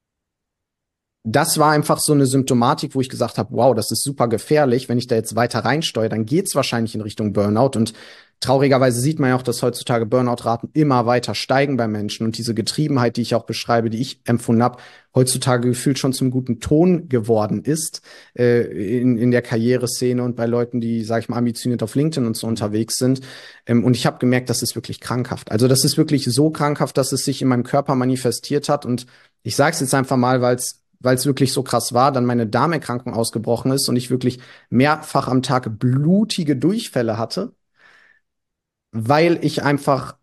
das war einfach so eine Symptomatik, wo ich gesagt habe, wow, das ist super gefährlich. Wenn ich da jetzt weiter reinsteuere, dann geht's wahrscheinlich in Richtung Burnout. Und traurigerweise sieht man ja auch, dass heutzutage Burnout-Raten immer weiter steigen bei Menschen. Und diese Getriebenheit, die ich auch beschreibe, die ich empfunden habe, heutzutage gefühlt schon zum guten Ton geworden ist, in der Karriereszene und bei Leuten, die, sag ich mal, ambitioniert auf LinkedIn und so unterwegs sind. Und ich habe gemerkt, das ist wirklich krankhaft. Also das ist wirklich so krankhaft, dass es sich in meinem Körper manifestiert hat. Und ich sage es jetzt einfach mal, weil es wirklich so krass war, dann meine Darmerkrankung ausgebrochen ist und ich wirklich mehrfach am Tag blutige Durchfälle hatte, weil ich einfach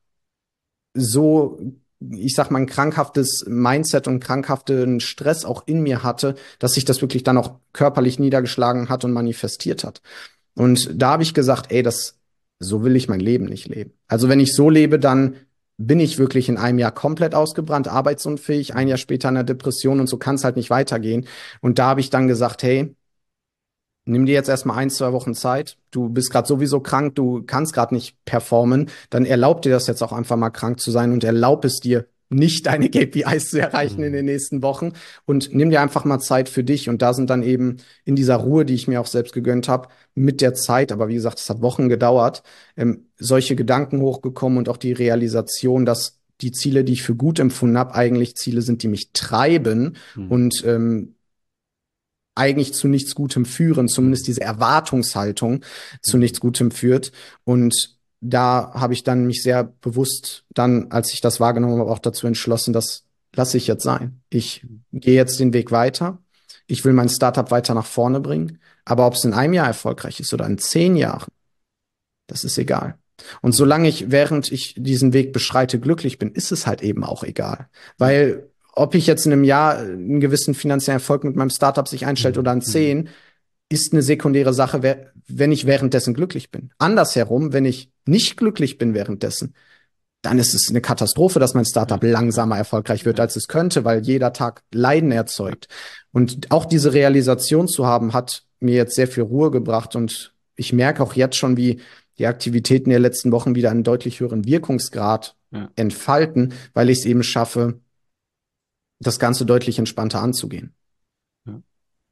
so, ich sag mal, ein krankhaftes Mindset und krankhaften Stress auch in mir hatte, dass sich das wirklich dann auch körperlich niedergeschlagen hat und manifestiert hat. Und da habe ich gesagt, ey, so will ich mein Leben nicht leben. Also wenn ich so lebe, dann bin ich wirklich in einem Jahr komplett ausgebrannt, arbeitsunfähig, ein Jahr später in einer Depression und so kann es halt nicht weitergehen. Und da habe ich dann gesagt, hey, nimm dir jetzt erstmal 1, 2 Wochen Zeit. Du bist gerade sowieso krank, du kannst gerade nicht performen. Dann erlaub dir das jetzt auch einfach mal krank zu sein und erlaub es dir, nicht deine KPIs zu erreichen in Mhm. den nächsten Wochen. Und nimm dir einfach mal Zeit für dich. Und da sind dann eben in dieser Ruhe, die ich mir auch selbst gegönnt habe, mit der Zeit, aber wie gesagt, es hat Wochen gedauert, solche Gedanken hochgekommen und auch die Realisation, dass die Ziele, die ich für gut empfunden habe, eigentlich Ziele sind, die mich treiben Mhm. und eigentlich zu nichts Gutem führen, zumindest Mhm. diese Erwartungshaltung zu Mhm. nichts Gutem führt. Und da habe ich dann mich sehr bewusst dann, als ich das wahrgenommen habe, auch dazu entschlossen, das lasse ich jetzt sein. Ich gehe jetzt den Weg weiter. Ich will mein Startup weiter nach vorne bringen. Aber ob es in einem Jahr erfolgreich ist oder in 10 Jahren, das ist egal. Und Mhm. solange ich, während ich diesen Weg beschreite, glücklich bin, ist es halt eben auch egal. Ja. Weil ob ich jetzt in einem Jahr einen gewissen finanziellen Erfolg mit meinem Startup sich einstellt oder Mhm. in Mhm. 10, ist eine sekundäre Sache, wenn ich währenddessen glücklich bin. Andersherum, wenn ich nicht glücklich bin währenddessen, dann ist es eine Katastrophe, dass mein Ja. Startup Ja. langsamer erfolgreich wird, Ja. als es könnte, weil jeder Tag Leiden erzeugt. Und auch diese Realisation zu haben, hat mir jetzt sehr viel Ruhe gebracht. Und ich merke auch jetzt schon, wie die Aktivitäten der letzten Wochen wieder einen deutlich höheren Wirkungsgrad Ja. entfalten, weil ich es eben schaffe, das Ganze deutlich entspannter anzugehen. Ja.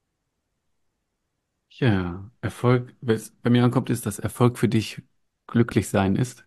Ja. Erfolg, was bei mir ankommt, ist, dass Erfolg für dich glücklich sein ist.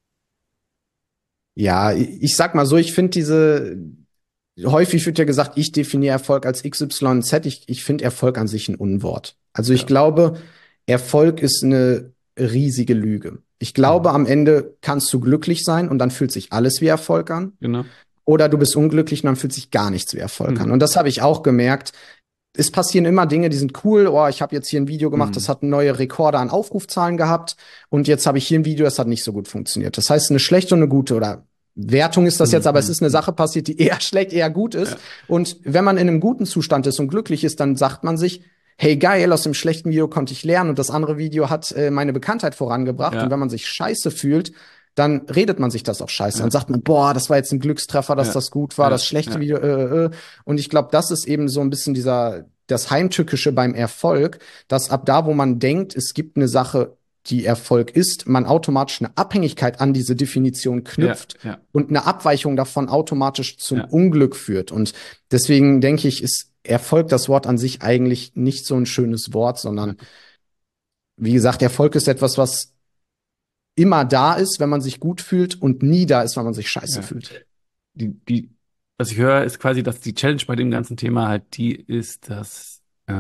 Ja, ich sag mal so, ich finde häufig wird ja gesagt, ich definiere Erfolg als XYZ. Ich finde Erfolg an sich ein Unwort. Also ich Ja. glaube, Erfolg ist eine riesige Lüge. Ich glaube, Mhm. am Ende kannst du glücklich sein und dann fühlt sich alles wie Erfolg an. Genau. Oder du bist unglücklich und dann fühlt sich gar nichts wie Erfolg an. Mhm. Und das habe ich auch gemerkt. Es passieren immer Dinge, die sind cool. Oh, ich habe jetzt hier ein Video gemacht, das Mhm. hat neue Rekorde an Aufrufzahlen gehabt. Und jetzt habe ich hier ein Video, das hat nicht so gut funktioniert. Das heißt, eine schlechte und eine gute oder Wertung ist das jetzt, aber es Mhm. ist eine Mhm. Sache passiert, die eher schlecht, eher gut ist. Ja. Und wenn man in einem guten Zustand ist und glücklich ist, dann sagt man sich, hey geil, aus dem schlechten Video konnte ich lernen und das andere Video hat meine Bekanntheit vorangebracht. Und Ja. wenn man sich scheiße fühlt, dann redet man sich das auch scheiße. Dann Ja. sagt man, boah, das war jetzt ein Glückstreffer, dass Ja. das gut war, Ja. das schlechte Ja. Video. Und ich glaube, das ist eben so ein bisschen das Heimtückische beim Erfolg, dass ab da, wo man denkt, es gibt eine Sache, die Erfolg ist, man automatisch eine Abhängigkeit an diese Definition knüpft und eine Abweichung davon automatisch zum Unglück führt. Und deswegen denke ich, ist Erfolg, das Wort an sich, eigentlich nicht so ein schönes Wort, sondern wie gesagt, Erfolg ist etwas, was immer da ist, wenn man sich gut fühlt und nie da ist, wenn man sich scheiße fühlt. Was ich höre, ist quasi, dass die Challenge bei dem ganzen Thema halt die ist, dass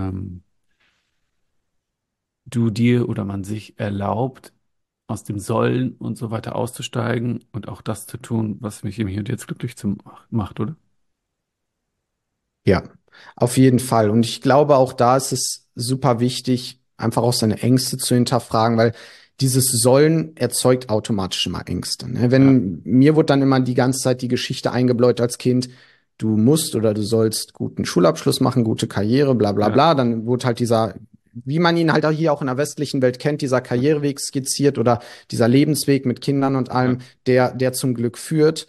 du dir oder man sich erlaubt, aus dem Sollen und so weiter auszusteigen und auch das zu tun, was mich im Hier und Jetzt glücklich macht, oder? Ja, auf jeden Fall. Und ich glaube, auch da ist es super wichtig, einfach auch seine Ängste zu hinterfragen, weil dieses Sollen erzeugt automatisch immer Ängste. Ne? Mir wurde dann immer die ganze Zeit die Geschichte eingebläut als Kind, du musst oder du sollst guten Schulabschluss machen, gute Karriere, bla bla bla. Dann wurde halt dieser, wie man ihn halt auch hier auch in der westlichen Welt kennt, dieser Karriereweg skizziert oder dieser Lebensweg mit Kindern und allem, der zum Glück führt.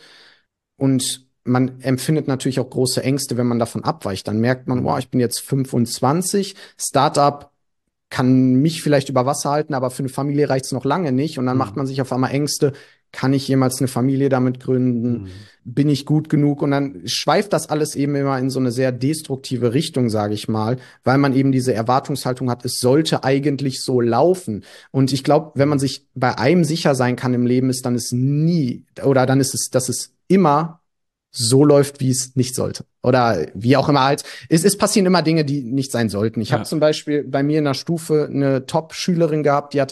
Und man empfindet natürlich auch große Ängste, wenn man davon abweicht. Dann merkt man, wow, ich bin jetzt 25, Startup kann mich vielleicht über Wasser halten, aber für eine Familie reicht es noch lange nicht. Und dann macht man sich auf einmal Ängste, kann ich jemals eine Familie damit gründen? Bin ich gut genug? Und dann schweift das alles eben immer in so eine sehr destruktive Richtung, sage ich mal, weil man eben diese Erwartungshaltung hat, es sollte eigentlich so laufen. Und ich glaube, wenn man sich bei einem sicher sein kann im Leben, ist dann es nie, oder dann ist es, dass es immer so läuft, wie es nicht sollte. Oder wie auch immer halt. Es passieren immer Dinge, die nicht sein sollten. Ich habe zum Beispiel bei mir in der Stufe eine Top-Schülerin gehabt, die hat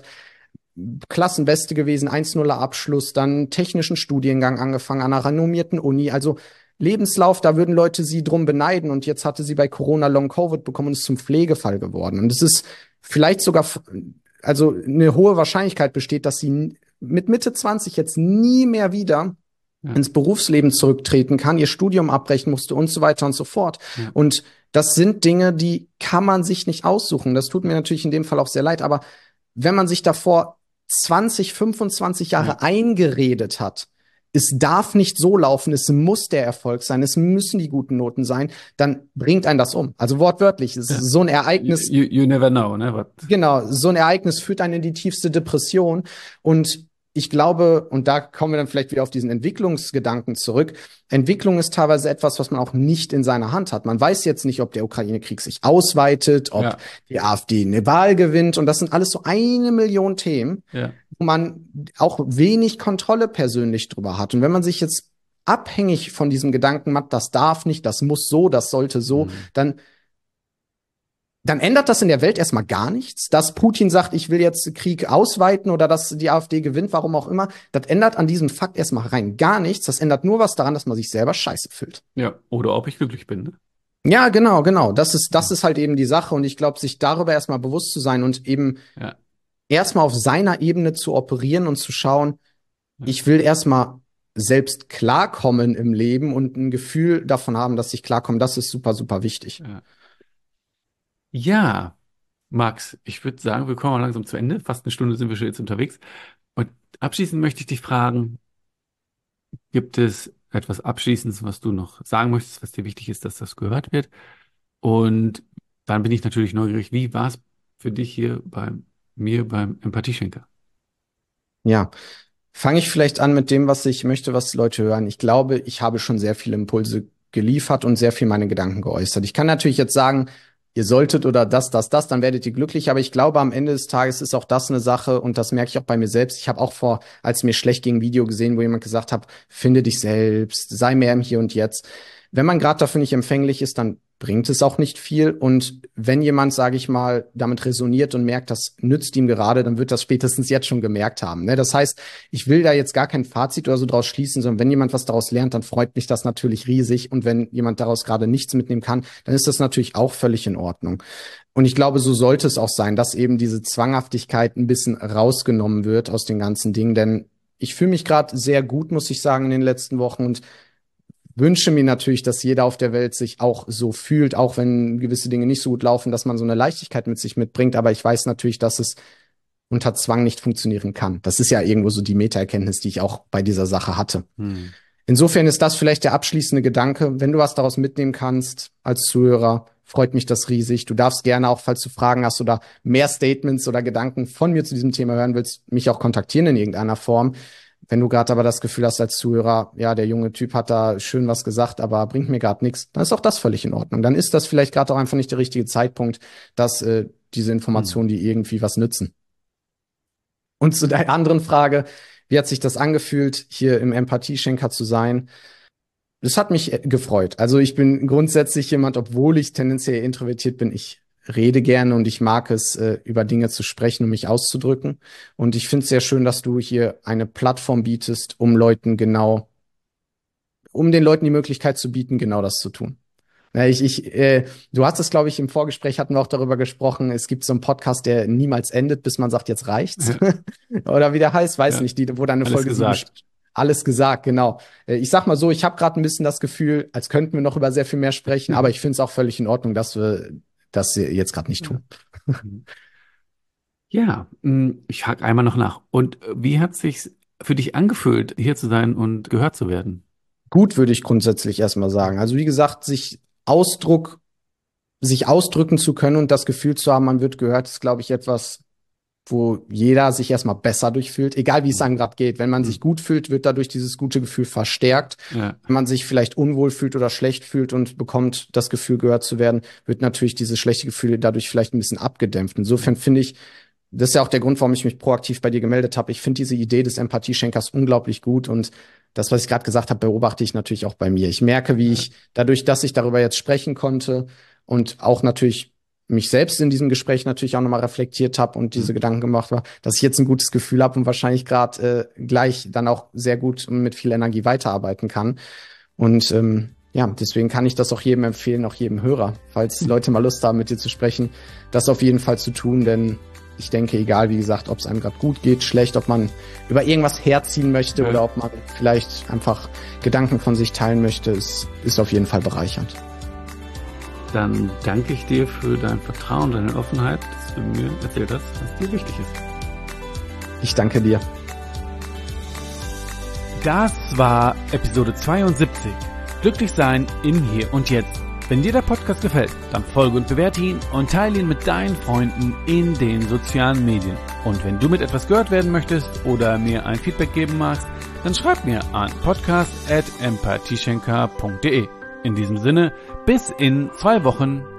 Klassenbeste gewesen, 1,0er Abschluss, dann technischen Studiengang angefangen an einer renommierten Uni. Also Lebenslauf, da würden Leute sie drum beneiden. Und jetzt hatte sie bei Corona Long Covid bekommen und ist zum Pflegefall geworden. Und es ist vielleicht sogar, also eine hohe Wahrscheinlichkeit besteht, dass sie mit Mitte 20 jetzt nie mehr wieder ins Berufsleben zurücktreten kann, ihr Studium abbrechen musste und so weiter und so fort. Und das sind Dinge, die kann man sich nicht aussuchen. Das tut mir natürlich in dem Fall auch sehr leid. Aber wenn man sich davor 20, 25 Jahre eingeredet hat, es darf nicht so laufen, es muss der Erfolg sein, es müssen die guten Noten sein, dann bringt einen das um. Also wortwörtlich, es ist so ein Ereignis. You never know, ne? What? Genau, so ein Ereignis führt einen in die tiefste Depression. Und ich glaube, und da kommen wir dann vielleicht wieder auf diesen Entwicklungsgedanken zurück. Entwicklung ist teilweise etwas, was man auch nicht in seiner Hand hat. Man weiß jetzt nicht, ob der Ukraine-Krieg sich ausweitet, ob die AfD eine Wahl gewinnt. Und das sind alles so 1 Million Themen, wo man auch wenig Kontrolle persönlich drüber hat. Und wenn man sich jetzt abhängig von diesem Gedanken macht, das darf nicht, das muss so, das sollte so, dann ändert das in der Welt erstmal gar nichts. Dass Putin sagt, ich will jetzt Krieg ausweiten oder dass die AfD gewinnt, warum auch immer, das ändert an diesem Fakt erstmal rein gar nichts. Das ändert nur was daran, dass man sich selber scheiße fühlt. Ja, oder ob ich glücklich bin, ne? Ja, genau. Das ist halt eben die Sache. Und ich glaube, sich darüber erstmal bewusst zu sein und eben erstmal auf seiner Ebene zu operieren und zu schauen, ich will erstmal selbst klarkommen im Leben und ein Gefühl davon haben, dass ich klarkomme, das ist super, super wichtig. Ja, Max, ich würde sagen, wir kommen langsam zu Ende. Fast 1 Stunde sind wir schon jetzt unterwegs. Und abschließend möchte ich dich fragen, gibt es etwas Abschließendes, was du noch sagen möchtest, was dir wichtig ist, dass das gehört wird? Und dann bin ich natürlich neugierig, wie war es für dich hier bei mir beim Empathieschenker? Ja, fange ich vielleicht an mit dem, was ich möchte, was die Leute hören. Ich glaube, ich habe schon sehr viele Impulse geliefert und sehr viel meine Gedanken geäußert. Ich kann natürlich jetzt sagen, ihr solltet oder das, dann werdet ihr glücklich. Aber ich glaube, am Ende des Tages ist auch das eine Sache und das merke ich auch bei mir selbst. Ich habe auch als mir schlecht ging, ein Video gesehen, wo jemand gesagt hat, finde dich selbst, sei mehr im Hier und Jetzt. Wenn man gerade dafür nicht empfänglich ist, dann bringt es auch nicht viel. Und wenn jemand, sage ich mal, damit resoniert und merkt, das nützt ihm gerade, dann wird das spätestens jetzt schon gemerkt haben. Ne? Das heißt, ich will da jetzt gar kein Fazit oder so draus schließen, sondern wenn jemand was daraus lernt, dann freut mich das natürlich riesig. Und wenn jemand daraus gerade nichts mitnehmen kann, dann ist das natürlich auch völlig in Ordnung. Und ich glaube, so sollte es auch sein, dass eben diese Zwanghaftigkeit ein bisschen rausgenommen wird aus den ganzen Dingen. Denn ich fühle mich gerade sehr gut, muss ich sagen, in den letzten Wochen und wünsche mir natürlich, dass jeder auf der Welt sich auch so fühlt, auch wenn gewisse Dinge nicht so gut laufen, dass man so eine Leichtigkeit mit sich mitbringt. Aber ich weiß natürlich, dass es unter Zwang nicht funktionieren kann. Das ist ja irgendwo so die Meta-Erkenntnis, die ich auch bei dieser Sache hatte. Insofern ist das vielleicht der abschließende Gedanke. Wenn du was daraus mitnehmen kannst als Zuhörer, freut mich das riesig. Du darfst gerne auch, falls du Fragen hast oder mehr Statements oder Gedanken von mir zu diesem Thema hören willst, mich auch kontaktieren in irgendeiner Form. Wenn du gerade aber das Gefühl hast als Zuhörer, ja, der junge Typ hat da schön was gesagt, aber bringt mir gerade nichts, dann ist auch das völlig in Ordnung. Dann ist das vielleicht gerade auch einfach nicht der richtige Zeitpunkt, dass diese Informationen, die irgendwie was nützen. Und zu der anderen Frage, wie hat sich das angefühlt, hier im Empathieschenker zu sein? Das hat mich gefreut. Also ich bin grundsätzlich jemand, obwohl ich tendenziell introvertiert bin, ich rede gerne und ich mag es, über Dinge zu sprechen und mich auszudrücken. Und ich finde es sehr schön, dass du hier eine Plattform bietest, um den Leuten die Möglichkeit zu bieten, genau das zu tun. Ja, du hast es, glaube ich, im Vorgespräch hatten wir auch darüber gesprochen. Es gibt so einen Podcast, der niemals endet, bis man sagt, jetzt reicht's. Ja. Oder wie der heißt, weiß nicht, wo dann eine Alles Folge gesagt. Alles gesagt, genau. Ich sag mal so, ich habe gerade ein bisschen das Gefühl, als könnten wir noch über sehr viel mehr sprechen, aber ich finde es auch völlig in Ordnung, dass wir das jetzt gerade nicht tun. Ja, ich hake einmal noch nach. Und wie hat sich's für dich angefühlt, hier zu sein und gehört zu werden? Gut, würde ich grundsätzlich erstmal sagen. Also wie gesagt, sich ausdrücken zu können und das Gefühl zu haben, man wird gehört, ist, glaube ich, etwas, wo jeder sich erstmal besser durchfühlt, egal wie es einem gerade geht. Wenn man sich gut fühlt, wird dadurch dieses gute Gefühl verstärkt. Ja. Wenn man sich vielleicht unwohl fühlt oder schlecht fühlt und bekommt das Gefühl, gehört zu werden, wird natürlich dieses schlechte Gefühl dadurch vielleicht ein bisschen abgedämpft. Insofern finde ich, das ist ja auch der Grund, warum ich mich proaktiv bei dir gemeldet habe. Ich finde diese Idee des Empathieschenkers unglaublich gut und das, was ich gerade gesagt habe, beobachte ich natürlich auch bei mir. Ich merke, wie ich dadurch, dass ich darüber jetzt sprechen konnte und auch natürlich mich selbst in diesem Gespräch natürlich auch nochmal reflektiert habe und diese Gedanken gemacht war, dass ich jetzt ein gutes Gefühl habe und wahrscheinlich gerade gleich dann auch sehr gut und mit viel Energie weiterarbeiten kann. Und ja, deswegen kann ich das auch jedem empfehlen, auch jedem Hörer, falls Leute mal Lust haben, mit dir zu sprechen, das auf jeden Fall zu tun, denn ich denke, egal, wie gesagt, ob es einem gerade gut geht, schlecht, ob man über irgendwas herziehen möchte oder ob man vielleicht einfach Gedanken von sich teilen möchte, ist auf jeden Fall bereichernd. Dann danke ich dir für dein Vertrauen, deine Offenheit, dass du mir erzählt hast, was dir wichtig ist. Ich danke dir. Das war Episode 72. Glücklich sein im Hier und Jetzt. Wenn dir der Podcast gefällt, dann folge und bewerte ihn und teile ihn mit deinen Freunden in den sozialen Medien. Und wenn du mit etwas gehört werden möchtest oder mir ein Feedback geben magst, dann schreib mir an podcast@empathieschenker.de. In diesem Sinne, bis in 2 Wochen.